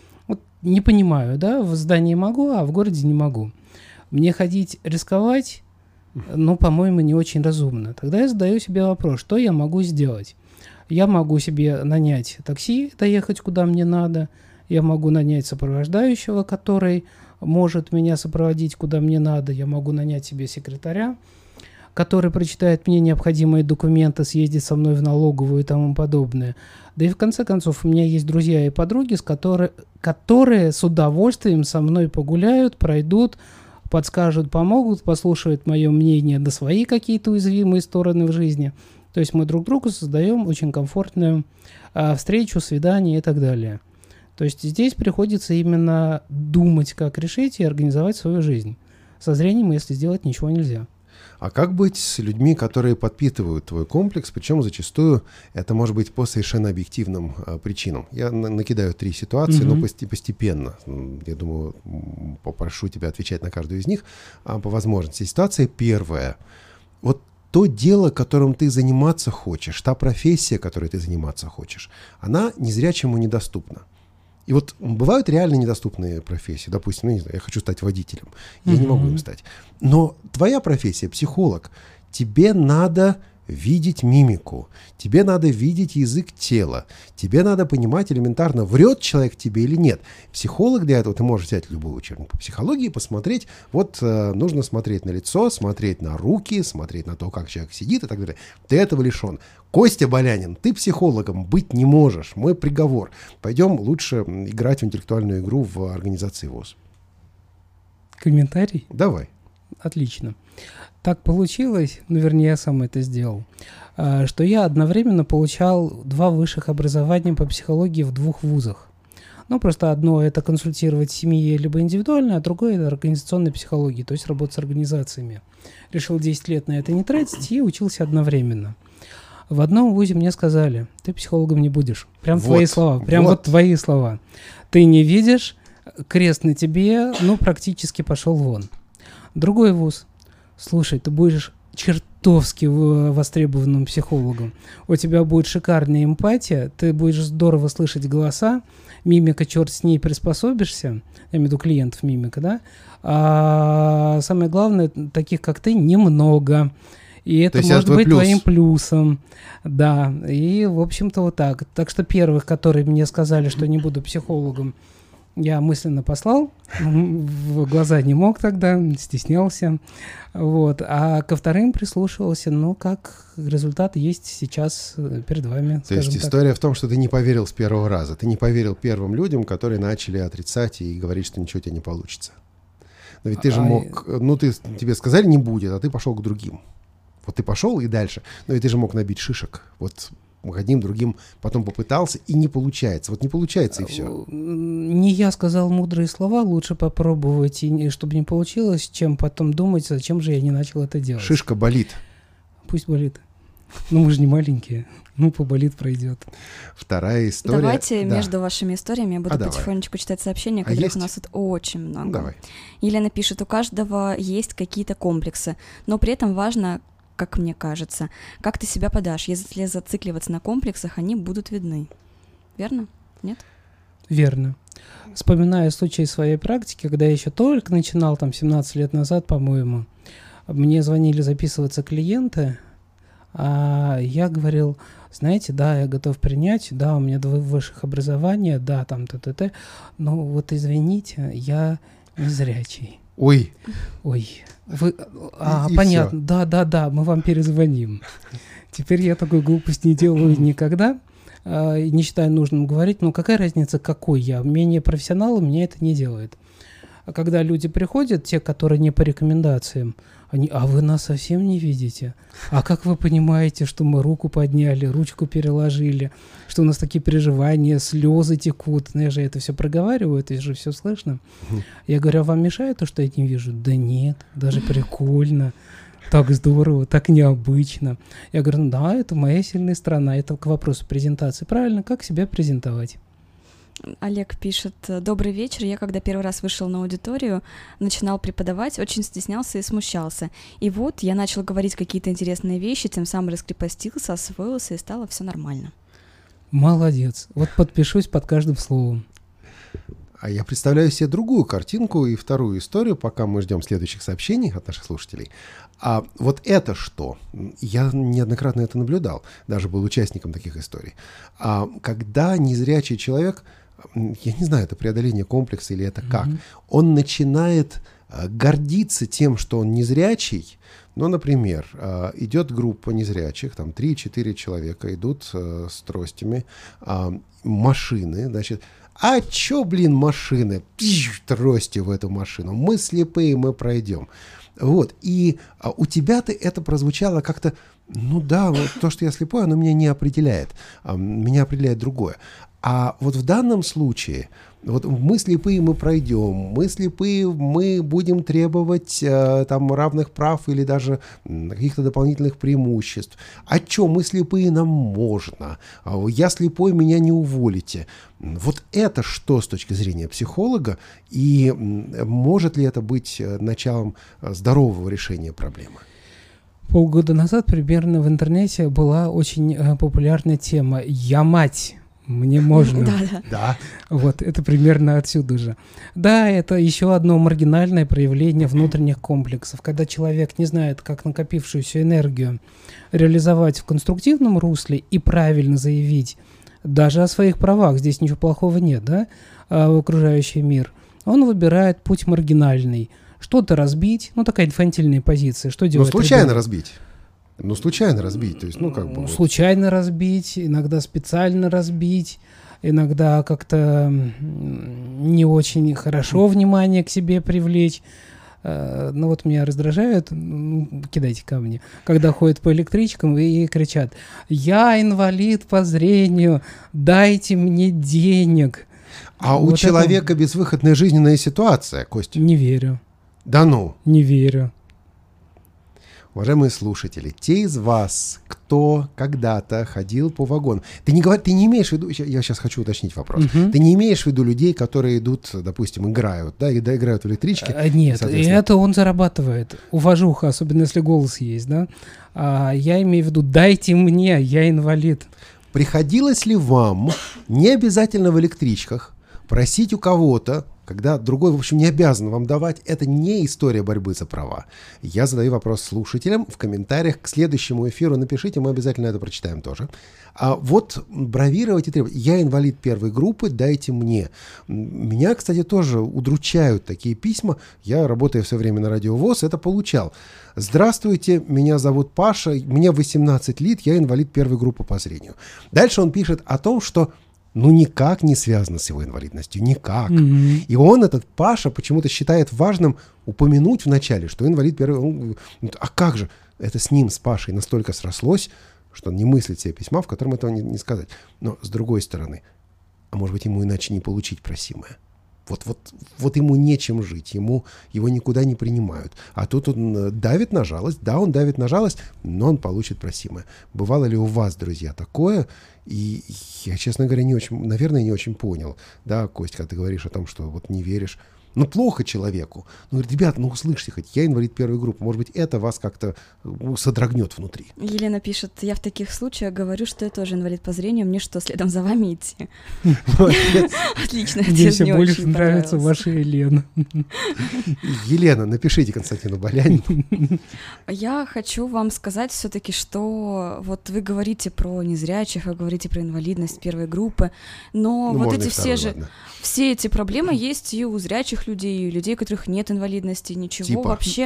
Не понимаю, да, в здании могу, а в городе не могу. Мне ходить, рисковать, по-моему, не очень разумно. Тогда я задаю себе вопрос, что я могу сделать? Я могу себе нанять такси, доехать куда мне надо. Я могу нанять сопровождающего, который может меня сопроводить куда мне надо. Я могу нанять себе секретаря, который прочитает мне необходимые документы, съездит со мной в налоговую и тому подобное. Да и в конце концов у меня есть друзья и подруги, которые с удовольствием со мной погуляют, пройдут, подскажут, помогут, послушают мое мнение, да свои какие-то уязвимые стороны в жизни. То есть мы друг другу создаем очень комфортную встречу, свидание и так далее. То есть здесь приходится именно думать, как решить и организовать свою жизнь. Со зрением, если сделать, ничего нельзя. А как быть с людьми, которые подпитывают твой комплекс, причем зачастую это может быть по совершенно объективным причинам? Я накидаю 3 ситуации, но постепенно. Я думаю, попрошу тебя отвечать на каждую из них по возможности. Ситуация первая. То дело, которым ты заниматься хочешь, та профессия, которой ты заниматься хочешь, она незрячему недоступна. И бывают реально недоступные профессии. Допустим, я хочу стать водителем. Я не могу им стать. Но твоя профессия, психолог, тебе надо видеть мимику, тебе надо видеть язык тела, тебе надо понимать элементарно, врет человек тебе или нет. Психолог для этого, ты можешь взять любой учебник по психологии и посмотреть, нужно смотреть на лицо, смотреть на руки, смотреть на то, как человек сидит и так далее. Ты этого лишен. Костя Болянин, ты психологом быть не можешь. Мой приговор. Пойдем лучше играть в интеллектуальную игру в организации ВОС. Комментарий? Давай. Отлично. Так получилось, вернее, я сам это сделал, что я одновременно получал 2 высших образования по психологии в 2 вузах. Просто одно – это консультировать семьи либо индивидуально, а другое – это организационная психология, то есть работа с организациями. Решил 10 лет на это не тратить и учился одновременно. В одном вузе мне сказали: ты психологом не будешь. Прям Вот, твои слова, прям вот твои слова. Ты не видишь, крест на тебе, ну, практически пошел вон. Другой вуз: слушай, ты будешь чертовски востребованным психологом. У тебя будет шикарная эмпатия, ты будешь здорово слышать голоса, мимика, черт с ней, приспособишься, я имею в виду клиентов мимика, да? А самое главное, таких как ты немного. И это может быть твоим плюсом. Да, и, в общем-то, вот так. Так что первых, которые мне сказали, что не буду психологом, я мысленно послал. В глаза не мог тогда, стеснялся. Вот. А ко вторым прислушивался, но как результат есть сейчас перед вами. То есть история в том, что ты не поверил с первого раза. Ты не поверил первым людям, которые начали отрицать и говорить, что ничего у тебя не получится. Но ведь ты же мог... Ну, тебе сказали не будет, а ты пошел к другим. Вот ты пошел и дальше. Но ведь ты же мог набить шишек. Вот одним, другим потом попытался, и не получается. Вот не получается, и все. Не я сказал мудрые слова, лучше попробовать, чтобы не получилось, чем потом думать, зачем же я не начал это делать. Шишка болит. Пусть болит. Ну, мы же не маленькие. Ну, поболит, пройдет. Вторая история. Давайте между вашими историями я буду потихонечку читать сообщения, которых у нас тут очень много. Давай. Елена пишет: у каждого есть какие-то комплексы, но при этом важно, как мне кажется, как ты себя подашь. Если зацикливаться на комплексах, они будут видны. Верно? Нет? Верно. Вспоминая случай своей практики, когда я еще только начинал, там, 17 лет назад, по-моему, мне звонили записываться клиенты, а я говорил: знаете, да, я готов принять, да, у меня 2 высших образования, да, там, т-т-т, но вот извините, я незрячий. Ой. Вы, понятно, да, мы вам перезвоним. Теперь я такую глупость не делаю никогда, не считаю нужным говорить, но какая разница, какой я, менее профессионал, меня это не делает. А когда люди приходят, те, которые не по рекомендациям, они: а вы нас совсем не видите? А как вы понимаете, что мы руку подняли, ручку переложили, что у нас такие переживания, слезы текут? Ну, я же это все проговариваю, это же все слышно. Я говорю: а вам мешает то, что я не вижу? Да нет, даже прикольно, так здорово, так необычно. Я говорю: ну да, это моя сильная сторона, это к вопросу презентации. Правильно, как себя презентовать? Олег пишет: добрый вечер. Я, когда первый раз вышел на аудиторию, начинал преподавать, очень стеснялся и смущался. И вот я начал говорить какие-то интересные вещи, тем самым раскрепостился, освоился, и стало все нормально. Молодец. Вот подпишусь под каждым словом. А я представляю себе другую картинку и вторую историю, пока мы ждем следующих сообщений от наших слушателей. А вот это что? Я неоднократно это наблюдал, даже был участником таких историй. Когда незрячий человек, я не знаю, это преодоление комплекса или это как, он начинает гордиться тем, что он незрячий. Ну, например, идет группа незрячих, там 3-4 человека идут с тростями, машины, значит... А чё, блин, машины? Тростью в эту машину. Мы слепые, мы пройдем. Вот. И у тебя-то это прозвучало как-то, ну да, вот то, что я слепой, оно меня не определяет. Меня определяет другое. А вот в данном случае, вот мы слепые, мы пройдем, мы слепые, мы будем требовать там равных прав или даже каких-то дополнительных преимуществ. А что, мы слепые, нам можно. Я слепой, меня не уволите. Вот это что с точки зрения психолога? И может ли это быть началом здорового решения проблемы? Полгода назад примерно в интернете была очень популярная тема «Я мать». Мне можно. Да. Вот, это примерно отсюда же. Да, это еще одно маргинальное проявление внутренних комплексов, когда человек не знает, как накопившуюся энергию реализовать в конструктивном русле и правильно заявить даже о своих правах, здесь ничего плохого нет, да, в окружающий мир. Он выбирает путь маргинальный. Что-то разбить, ну, такая инфантильная позиция. Что делать? Случайно разбить. Случайно разбить, то есть, как бы... Случайно разбить, иногда специально разбить, иногда как-то не очень хорошо внимание к себе привлечь. Ну вот меня раздражают, кидайте камни, когда ходят по электричкам и кричат: «Я инвалид по зрению, дайте мне денег». А вот у человека безвыходная жизненная ситуация, Костя. Не верю. Да ну? Не верю. Уважаемые слушатели, те из вас, кто когда-то ходил по вагону, ты не имеешь в виду, я сейчас хочу уточнить вопрос, ты не имеешь в виду людей, которые идут, допустим, играют, да, играют в электричке? Нет, и это он зарабатывает. Уважуха, особенно если голос есть, да. Я имею в виду, дайте мне, я инвалид. Приходилось ли вам, не обязательно в электричках, просить у кого-то, когда другой, в общем, не обязан вам давать, это не история борьбы за права. Я задаю вопрос слушателям в комментариях к следующему эфиру. Напишите, мы обязательно это прочитаем тоже. А вот бравировать и требовать. Я инвалид первой группы, дайте мне. Меня, кстати, тоже удручают такие письма. Я, работая все время на Радио ВОС, это получал. Здравствуйте, меня зовут Паша, мне 18 лет, я инвалид первой группы по зрению. Дальше он пишет о том, что никак не связано с его инвалидностью, никак. И он, этот Паша, почему-то считает важным упомянуть вначале, что инвалид первый... А как же? Это с ним, с Пашей, настолько срослось, что он не мыслит себе письма, в котором этого не сказать. Но с другой стороны, а может быть, ему иначе не получить просимое? Вот ему нечем жить, его никуда не принимают. А тут он давит на жалость, да, он давит на жалость, но он получит просимое. Бывало ли у вас, друзья, такое? И я, честно говоря, не очень понял, да, Кость, когда ты говоришь о том, что вот не веришь. Плохо человеку. Говорит, ребят, услышьте хоть, я инвалид первой группы. Может быть, это вас как-то содрогнет внутри. Елена пишет, я в таких случаях говорю, что я тоже инвалид по зрению, мне что, следом за вами идти? Отлично. Мне все больше нравится ваша Елена. Елена, напишите Константину Болянину. Я хочу вам сказать все-таки, что вот вы говорите про незрячих, вы говорите про инвалидность первой группы, но вот эти все эти проблемы есть и у зрячих людей, и людей, у которых нет инвалидности, ничего вообще.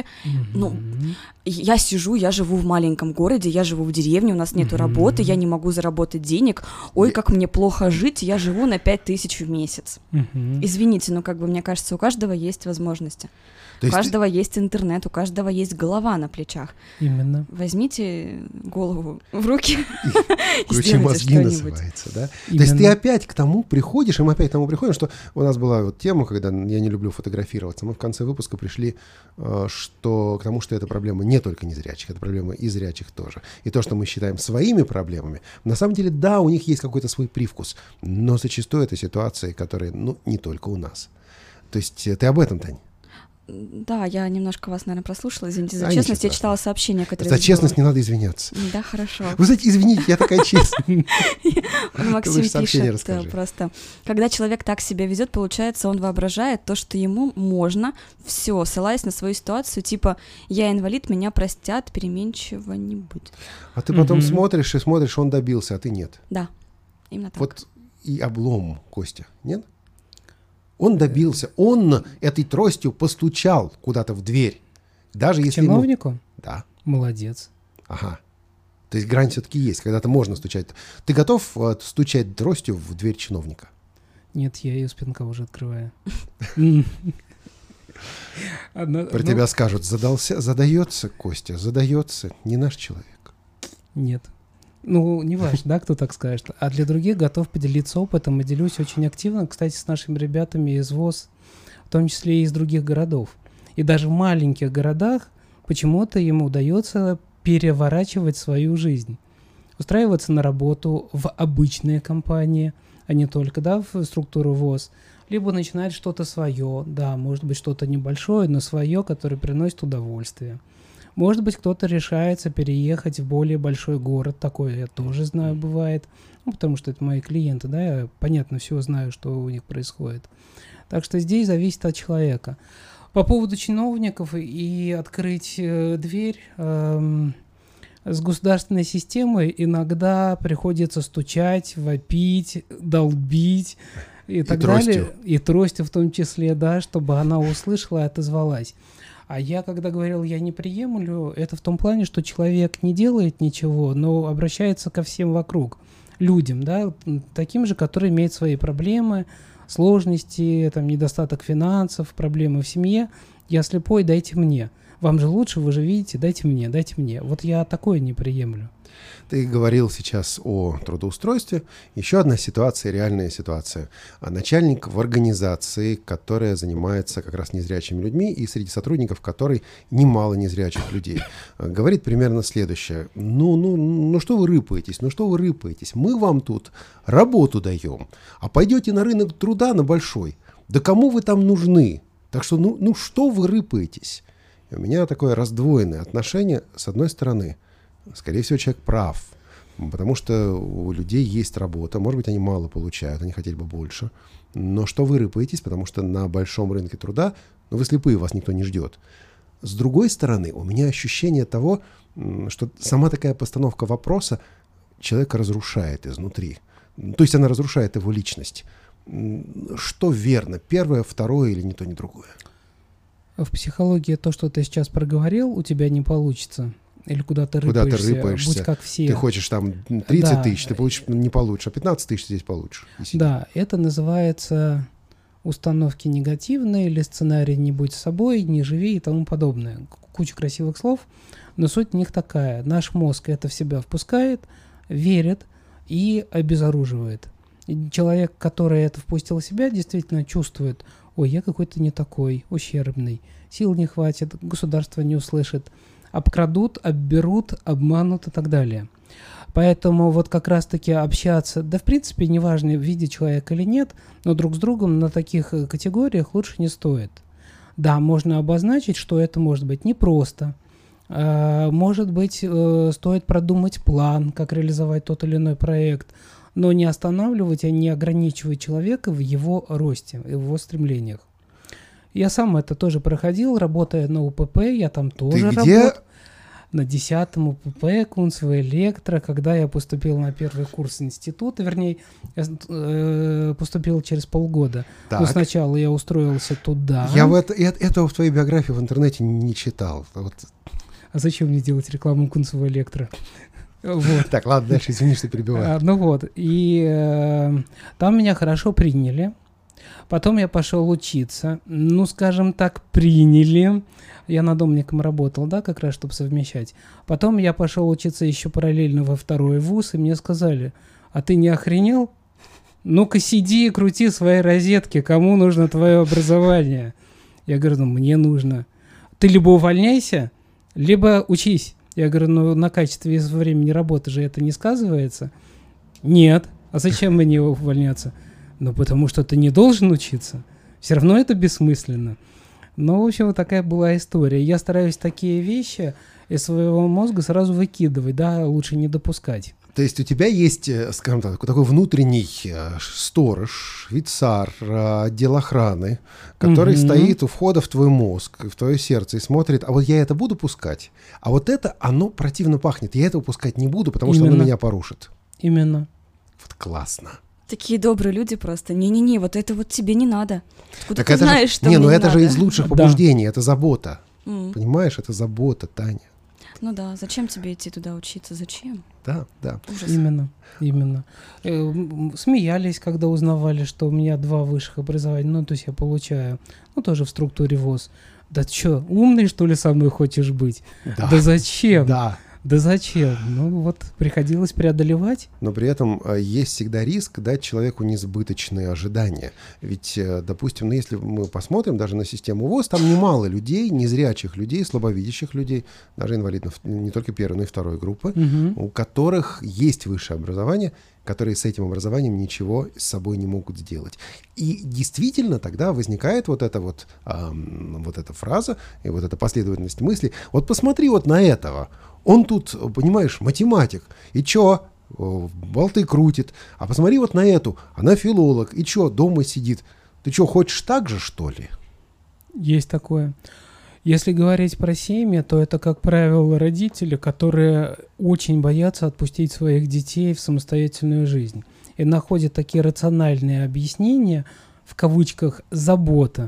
Я живу в маленьком городе, я живу в деревне, у нас нету работы, я не могу заработать денег, ой, как мне плохо жить, я живу на 5000 в месяц. Извините, но мне кажется, у каждого есть возможности. У каждого есть интернет, у каждого есть голова на плечах. Именно. Возьмите голову в руки. Ключи мозги называется, да? То есть ты опять к тому приходишь, и мы опять к тому приходим, что у нас была тема, когда я не люблю фотографироваться. Мы в конце выпуска пришли к тому, что эта проблема не только незрячих, это проблема и зрячих тоже. И то, что мы считаем своими проблемами, на самом деле, да, у них есть какой-то свой привкус, но зачастую это ситуации, которые, не только у нас. То есть ты об этом, Тань? Да, я немножко вас, наверное, прослушала. Извините за честность. Я читала сообщения, которые... За честность не надо извиняться. Да, хорошо. Вы знаете, извините, я такая честная. Максим пишет просто. Когда человек так себя ведет, получается, он воображает то, что ему можно, все, ссылаясь на свою ситуацию, типа, я инвалид, меня простят, переменчиво не будет. А ты потом смотришь, он добился, а ты нет. Да, именно так. Вот и облом, Костя, нет? Он добился, он этой тростью постучал куда-то в дверь. Даже если чиновнику? Да. Молодец. Ага. То есть грань все-таки есть, когда-то можно стучать. Ты готов стучать тростью в дверь чиновника? Нет, я ее с пинка уже открываю. Про тебя скажут, задается, Костя, задается, не наш человек. Нет. Не важно, да, кто так скажет. А для других готов поделиться опытом и делюсь очень активно, кстати, с нашими ребятами из ВОС, в том числе и из других городов. И даже в маленьких городах почему-то ему удается переворачивать свою жизнь. Устраиваться на работу в обычные компании, а не только, да, в структуру ВОС. Либо начинать что-то свое, да, может быть, что-то небольшое, но свое, которое приносит удовольствие. Может быть, кто-то решается переехать в более большой город, такое я тоже знаю, бывает, потому что это мои клиенты, да, я, понятно, все знаю, что у них происходит. Так что здесь зависит от человека. По поводу чиновников и открыть дверь с государственной системой иногда приходится стучать, вопить, долбить и так далее. И тростью в том числе, да, чтобы она услышала и отозвалась. А я, когда говорил, я не приемлю, это в том плане, что человек не делает ничего, но обращается ко всем вокруг, людям, да, таким же, которые имеют свои проблемы, сложности, там, недостаток финансов, проблемы в семье. Я слепой, дайте мне. вам же лучше, вы же видите, дайте мне. Вот я такое не приемлю. Ты говорил сейчас о трудоустройстве. Еще одна ситуация, реальная ситуация. Начальник в организации, которая занимается как раз незрячими людьми, и среди сотрудников которой немало незрячих людей, говорит примерно следующее. Ну что вы рыпаетесь? Мы вам тут работу даем, а пойдете на рынок труда на большой. Да кому вы там нужны? Так что, что вы рыпаетесь? И у меня такое раздвоенное отношение. С одной стороны, скорее всего, человек прав, потому что у людей есть работа, может быть, они мало получают, они хотели бы больше. Но что вы рыпаетесь, потому что на большом рынке труда, вы слепые, вас никто не ждет. С другой стороны, у меня ощущение того, что сама такая постановка вопроса человека разрушает изнутри. То есть она разрушает его личность. Что верно? Первое, второе или ни то, ни другое? В психологии то, что ты сейчас проговорил, у тебя не получится. Или куда ты рыпаешься. Будь как все. Ты хочешь там 30 тысяч, ты получишь, не получишь, а 15 тысяч здесь получишь. Да, это называется установки негативные или сценарий «не будь собой», «не живи» и тому подобное. Куча красивых слов, но суть в них такая. Наш мозг это в себя впускает, верит и обезоруживает. И человек, который это впустил в себя, действительно чувствует: ой, я какой-то не такой, ущербный, сил не хватит, государство не услышит, обкрадут, обберут, обманут и так далее. Поэтому вот как раз-таки общаться, да в принципе неважно, видит человек или нет, но друг с другом на таких категориях лучше не стоит. Да, можно обозначить, что это может быть непросто, может быть, стоит продумать план, как реализовать тот или иной проект, но не останавливать, а не ограничивать человека в его росте, в его стремлениях. Я сам это тоже проходил, работая на УПП, я там тоже работал. На 10-м УПП Кунцево Электро, когда я поступил на первый курс института, вернее, я поступил через полгода. Так. Но сначала я устроился туда. Я этого в твоей биографии в интернете не читал. Вот. А зачем мне делать рекламу Кунцево Электро? Вот. Так, ладно, дальше, извини, что перебиваю. И там меня хорошо приняли. Потом я пошел учиться. Скажем так, приняли. Я надомником работал, да, как раз, чтобы совмещать. Потом я пошел учиться еще параллельно во второй вуз, и мне сказали: а ты не охренел? Ну-ка сиди и крути свои розетки, кому нужно твое образование? Я говорю: мне нужно. Ты либо увольняйся, либо учись. Я говорю: на качестве времени работы же это не сказывается? Нет. А зачем мне увольняться? Потому что ты не должен учиться. Все равно это бессмысленно. В общем, вот такая была история. Я стараюсь такие вещи из своего мозга сразу выкидывать, да, лучше не допускать. То есть у тебя есть, скажем так, такой внутренний сторож, швейцар, отдел охраны, который стоит у входа в твой мозг, в твое сердце и смотрит: а вот я это буду пускать, а вот это, оно противно пахнет, я этого пускать не буду, потому что оно меня порушит. Именно. Вот классно. Такие добрые люди просто. Не-не-не, вот это вот тебе не надо. Откуда ты знаешь, что мне не надо? Это же из лучших побуждений, это забота. Понимаешь, это забота, Таня. Ну да, зачем тебе идти туда учиться, зачем? Да. Ужас. Именно. Смеялись, когда узнавали, что у меня 2 высших образования, то есть я получаю, тоже в структуре ВОС. Да чё, умный, что ли, со мной хочешь быть? Да зачем? Да зачем? Приходилось преодолевать. Но при этом есть всегда риск дать человеку несбыточные ожидания. Ведь, допустим, если мы посмотрим даже на систему ВОС, там немало людей, незрячих людей, слабовидящих людей, даже инвалидов не только первой, но и второй группы, у которых есть высшее образование, которые с этим образованием ничего с собой не могут сделать. И действительно тогда возникает вот эта фраза и вот эта последовательность мыслей. Вот посмотри вот на этого. Он тут, понимаешь, математик. И чё? Болты крутит. А посмотри вот на эту. Она филолог. И чё? Дома сидит. Ты чё, хочешь так же, что ли? Есть такое. Если говорить про семьи, то это, как правило, родители, которые очень боятся отпустить своих детей в самостоятельную жизнь. И находят такие рациональные объяснения, в кавычках, забота,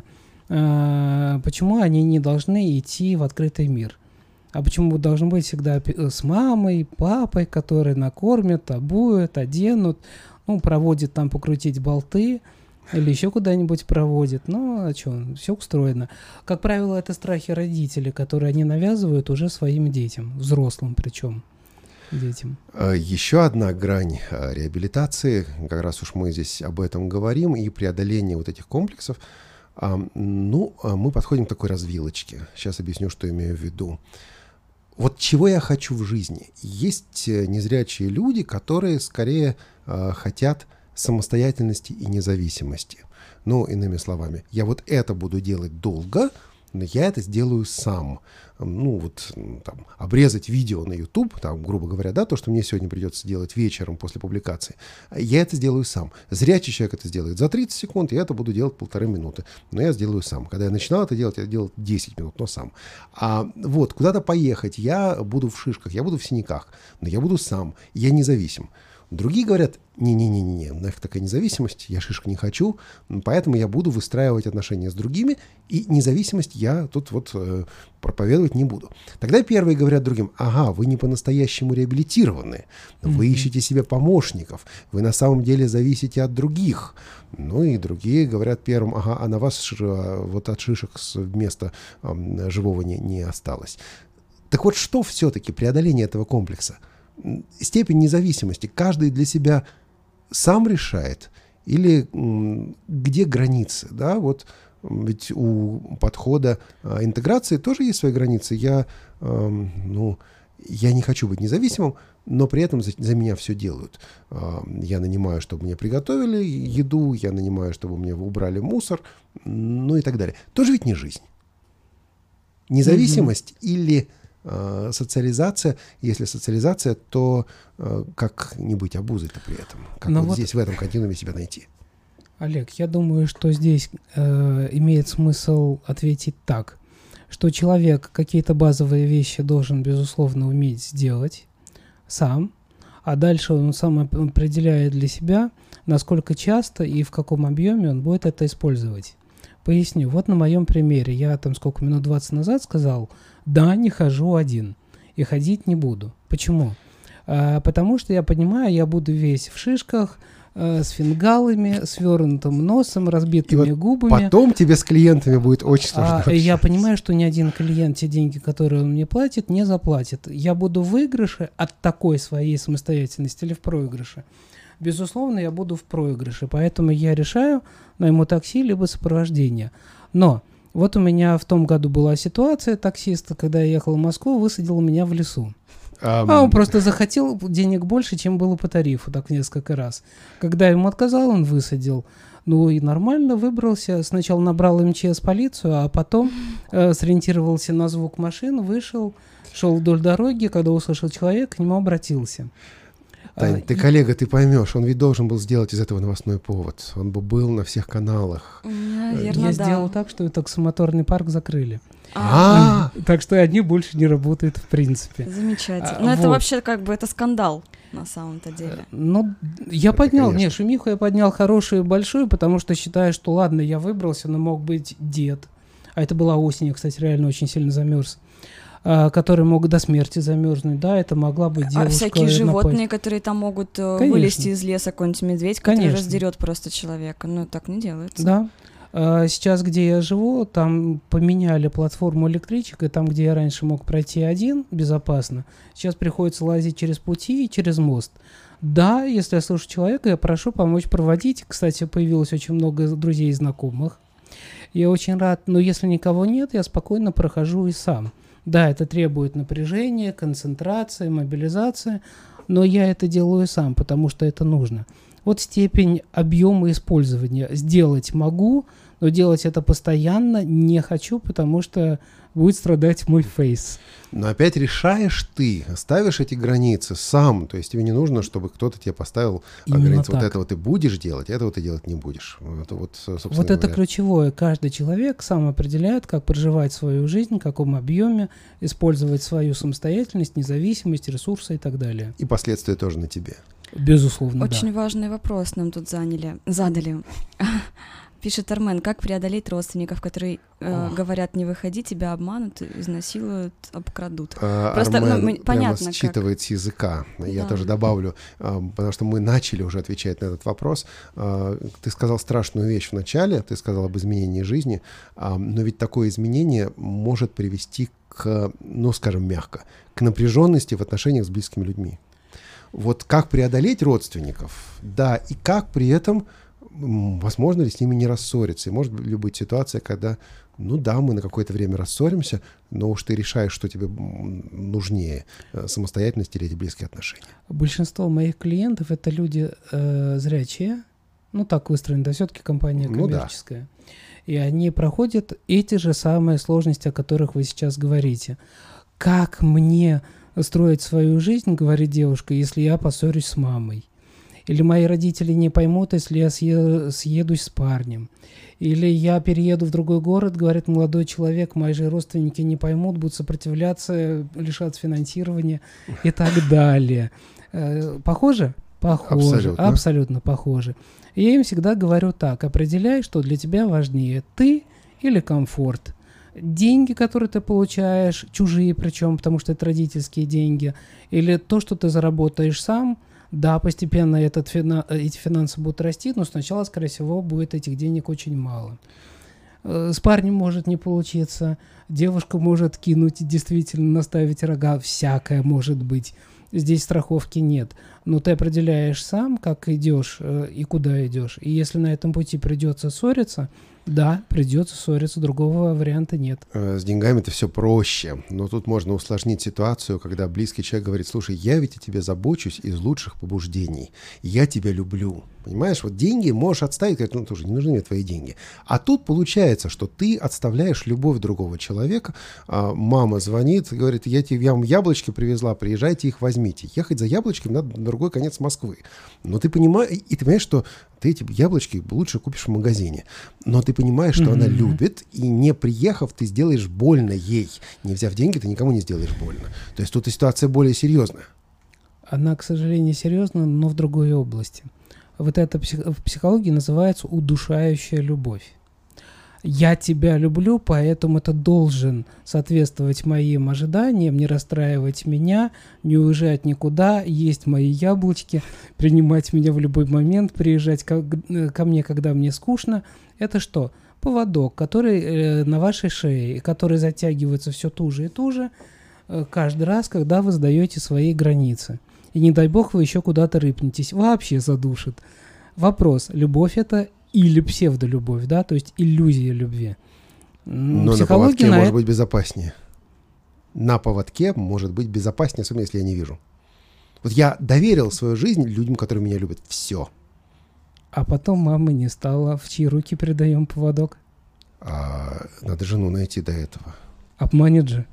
почему они не должны идти в открытый мир. А почему должны быть всегда с мамой, папой, которые накормят, обуют, оденут, проводят там покрутить болты. или еще куда-нибудь проводит. Ну, а что, все устроено. Как правило, это страхи родителей, которые они навязывают уже своим детям, взрослым причем детям. Еще одна грань реабилитации, как раз уж мы здесь об этом говорим, и преодоление вот этих комплексов, мы подходим к такой развилочке. Сейчас объясню, что имею в виду. Вот чего я хочу в жизни? Есть незрячие люди, которые скорее хотят самостоятельности и независимости. Ну, иными словами, я вот это буду делать долго, но я это сделаю сам. Обрезать видео на YouTube, грубо говоря, то, что мне сегодня придется делать вечером после публикации, я это сделаю сам. Зрячий человек это сделает за 30 секунд, я это буду делать 1,5 минуты. Но я сделаю сам. Когда я начинал это делать, я делал 10 минут, но сам. Куда-то поехать, я буду в шишках, я буду в синяках, но я буду сам, я независим. Другие говорят, не-не-не, нафиг такая независимость, я шишек не хочу, поэтому я буду выстраивать отношения с другими, и независимость я тут проповедовать не буду. Тогда первые говорят другим, вы не по-настоящему реабилитированы, вы ищете себе помощников, вы на самом деле зависите от других. Ну и другие говорят первым, а на вас вот от шишек вместо живого не осталось. Так вот, что все-таки преодоление этого комплекса? Степень независимости каждый для себя сам решает или где границы, да, ведь у подхода интеграции тоже есть свои границы. Я не хочу быть независимым, но при этом за меня все делают. Я нанимаю, чтобы мне приготовили еду, я нанимаю, чтобы мне убрали мусор, и так далее. Тоже ведь не жизнь. Независимость или социализация. Если социализация, то как не быть обузой-то при этом? Как здесь, в этом континууме себя найти? Олег, я думаю, что здесь имеет смысл ответить так, что человек какие-то базовые вещи должен, безусловно, уметь сделать сам, а дальше он сам определяет для себя, насколько часто и в каком объеме он будет это использовать. Поясню. Вот на моем примере. Я минут 20 назад сказал, да, не хожу один и ходить не буду. Почему? Потому что я понимаю, я буду весь в шишках, с фингалами, свернутым носом, разбитыми губами. Потом тебе с клиентами будет очень сложно. Я понимаю, что ни один клиент те деньги, которые он мне платит, не заплатит. Я буду в выигрыше от такой своей самостоятельности или в проигрыше? Безусловно, я буду в проигрыше, поэтому я решаю найму такси либо сопровождение. Но вот у меня в том году была ситуация, таксиста, когда я ехал в Москву, высадил меня в лесу. Он просто захотел денег больше, чем было по тарифу, так несколько раз. Когда я ему отказал, он высадил. И нормально выбрался. Сначала набрал МЧС полицию, а потом сориентировался на звук машин, вышел, шел вдоль дороги, когда услышал человека, к нему обратился. Тань, ты коллега, ты поймешь, он ведь должен был сделать из этого новостной повод. Он бы был на всех каналах. Наверное, я сделал так, что таксомоторный парк закрыли. Так что они больше не работают в принципе. Замечательно. Но это вообще это скандал на самом-то деле. Я поднял, шумиху я поднял хорошую и большую, потому что считаю, что ладно, я выбрался, но мог быть дед. А это была осень, я, кстати, реально очень сильно замерз. Которые могут до смерти замерзнуть, да, это могла быть девушка. А всякие животные, которые там могут вылезти из леса, какой-нибудь медведь, который раздерет просто человека. Так не делается. Да. Сейчас, где я живу, там поменяли платформу электричек, и там, где я раньше мог пройти один безопасно, сейчас приходится лазить через пути и через мост. Да, если я слышу человека, я прошу помочь проводить. Кстати, появилось очень много друзей и знакомых. Я очень рад, но если никого нет, я спокойно прохожу и сам. Да, это требует напряжения, концентрации, мобилизации, но я это делаю сам, потому что это нужно. Вот степень объема использования. Сделать могу, но делать это постоянно не хочу, потому что будет страдать мой фейс. Но опять решаешь ты, ставишь эти границы сам, то есть тебе не нужно, чтобы кто-то тебе поставил границы. Вот этого ты будешь делать, этого ты делать не будешь. Вот это ключевое. Каждый человек сам определяет, как проживать свою жизнь, в каком объеме, использовать свою самостоятельность, независимость, ресурсы и так далее. И последствия тоже на тебе. Безусловно, Очень важный вопрос нам тут задали. Пишет Армен, как преодолеть родственников, которые говорят, не выходи, тебя обманут, изнасилуют, обкрадут. Просто Армен понятно, прямо считывает с языка. Я тоже добавлю, потому что мы начали уже отвечать на этот вопрос. Ты сказал страшную вещь в начале, ты сказал об изменении жизни, но ведь такое изменение может привести к, ну, скажем мягко, к напряженности в отношениях с близкими людьми. Вот как преодолеть родственников, да, и как при этом, возможно ли с ними не рассориться. И может ли быть ситуация, когда, ну да, мы на какое-то время рассоримся, но уж ты решаешь, что тебе нужнее, самостоятельность или эти близкие отношения. Большинство моих клиентов — это люди зрячие, ну так выстроена, да, все-таки компания коммерческая. Ну, да. И они проходят эти же самые сложности, о которых вы сейчас говорите. Как мне строить свою жизнь, говорит девушка, если я поссорюсь с мамой? Или мои родители не поймут, если я съедусь с парнем. Или я перееду в другой город, говорит молодой человек, мои же родственники не поймут, будут сопротивляться, лишатся финансирования и так далее. Похоже? Похоже. Абсолютно похоже. И я им всегда говорю так: определяй, что для тебя важнее, ты или комфорт. Деньги, которые ты получаешь, чужие причем, потому что это родительские деньги, или то, что ты заработаешь сам. Да, постепенно эти финансы будут расти, но сначала, скорее всего, будет этих денег очень мало. С парнем может не получиться, девушка может кинуть и действительно наставить рога, всякое может быть. Здесь страховки нет. Но ты определяешь сам, как идешь и куда идешь. И если на этом пути придется ссориться, да, придется ссориться, другого варианта нет. С деньгами-то все проще, но тут можно усложнить ситуацию, когда близкий человек говорит: слушай, я ведь о тебе забочусь из лучших побуждений, я тебя люблю. Понимаешь, вот деньги можешь отставить, говорит, ну тоже не нужны мне твои деньги. А тут получается, что ты отставляешь любовь другого человека, мама звонит, говорит: я вам яблочки привезла, приезжайте их возьмите. Ехать за яблочками надо на другой конец Москвы. Но ты понимаешь, и ты понимаешь, что ты эти яблочки лучше купишь в магазине. Но ты понимаешь, что она любит, и не приехав, ты сделаешь больно ей. Не взяв деньги, ты никому не сделаешь больно. То есть тут и ситуация более серьезная. Она, к сожалению, серьезная, но в другой области. Вот это в психологии называется удушающая любовь. Я тебя люблю, поэтому это должен соответствовать моим ожиданиям, не расстраивать меня, не уезжать никуда, есть мои яблочки, принимать меня в любой момент, приезжать ко мне, когда мне скучно. Это что? Поводок, который на вашей шее, который затягивается все туже и туже каждый раз, когда вы сдаете свои границы. И не дай бог вы еще куда-то рыпнетесь, вообще задушит. Вопрос, любовь это или псевдолюбовь, да, то есть иллюзия любви. Но на поводке может быть безопаснее. На поводке может быть безопаснее, особенно если я не вижу. Вот я доверил свою жизнь людям, которые меня любят. Все. А потом мамы не стало. В чьи руки передаем поводок? Надо жену найти до этого. Обманет же.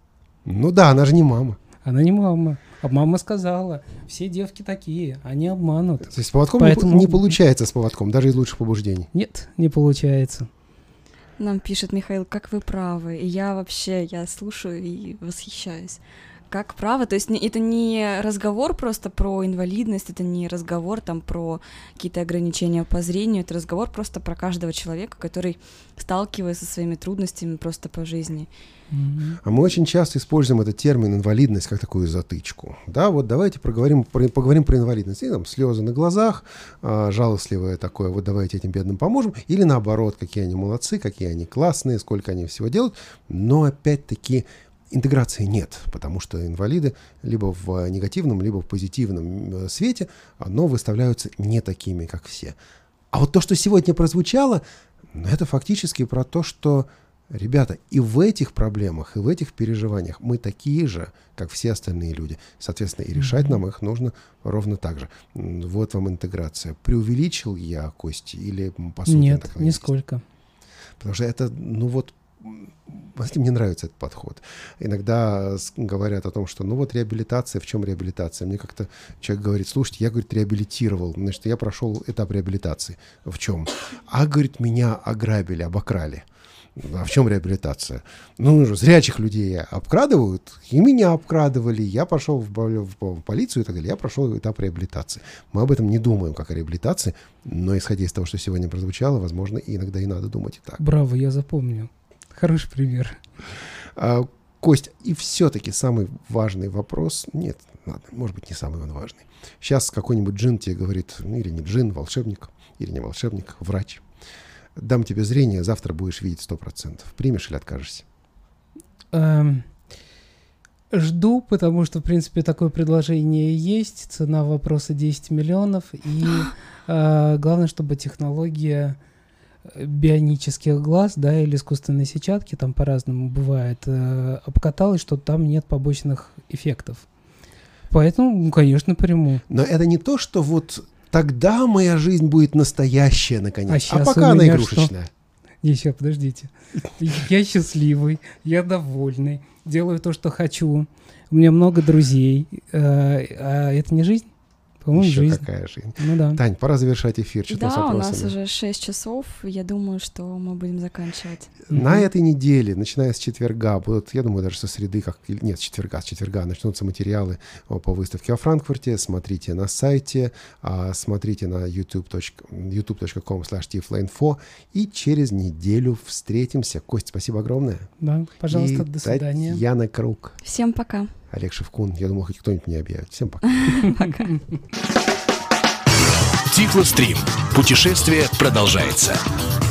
Ну да, она же не мама. Она не мама. А мама сказала, все девки такие, они обманут. То есть с поводком не получается с поводком, даже из лучших побуждений. Нет, не получается. Нам пишет Михаил, как вы правы. И я слушаю и восхищаюсь. Как правы, то есть это не разговор просто про инвалидность, это не разговор там про какие-то ограничения по зрению, это разговор просто про каждого человека, который сталкивается со своими трудностями просто по жизни. А мы очень часто используем этот термин инвалидность как такую затычку. Да, вот давайте поговорим про инвалидность. И там слезы на глазах, жалостливое такое, вот давайте этим бедным поможем. Или наоборот, какие они молодцы, какие они классные, сколько они всего делают. Но опять-таки интеграции нет, потому что инвалиды либо в негативном, либо в позитивном свете, но выставляются не такими, как все. А вот то, что сегодня прозвучало, это фактически про то, что, ребята, и в этих проблемах, и в этих переживаниях мы такие же, как все остальные люди. Соответственно, и решать нам их нужно ровно так же. Вот вам интеграция. Преувеличил я, Костя, или по сути? Нет, нисколько. Потому что это, мне нравится этот подход. Иногда говорят о том, что реабилитация, в чем реабилитация? Мне как-то человек говорит: слушайте, я, говорит, реабилитировал, значит, я прошел этап реабилитации. В чем? Говорит, меня ограбили, обокрали. А в чем реабилитация? Ну, зрячих людей обкрадывают, и меня обкрадывали, я пошел в полицию и так далее, я прошел этап реабилитации. Мы об этом не думаем, как о реабилитации, но исходя из того, что сегодня прозвучало, возможно, иногда и надо думать и так. Браво, я запомню. Хороший пример. Кость, и все-таки самый важный вопрос, нет, ладно, может быть, не самый он важный. Сейчас какой-нибудь джин тебе говорит, ну, или не джин, волшебник, или не волшебник, врач. Дам тебе зрение, завтра будешь видеть 100%. Примешь или откажешься? Жду, потому что, в принципе, такое предложение есть. Цена вопроса 10 миллионов. И главное, чтобы технология бионических глаз, да, или искусственной сетчатки, там по-разному бывает, обкаталась, что там нет побочных эффектов. Поэтому, конечно, приму. Но это не то, что вот тогда моя жизнь будет настоящая, наконец. А пока у она меня игрушечная. Что? Еще, подождите. Я счастливый, я довольный, делаю то, что хочу. У меня много друзей. А это не жизнь? По-моему, Еще жизнь. какая жизнь. Ну да. Тань, пора завершать эфир. Что-то Да, с у вопросами. нас уже 6 часов. Я думаю, что мы будем заканчивать. На этой неделе, начиная с четверга, будут, я думаю, даже со среды, с четверга начнутся материалы по выставке во Франкфурте. Смотрите на сайте, смотрите на youtube.com/tiflinfo, и через неделю встретимся. Кость, спасибо огромное. Да, пожалуйста, и до свидания. Яна Круг. Всем пока. Олег Шевкун. Я думал, хоть кто-нибудь мне объявит. Всем пока. Пока. Тифлострим. Путешествие продолжается.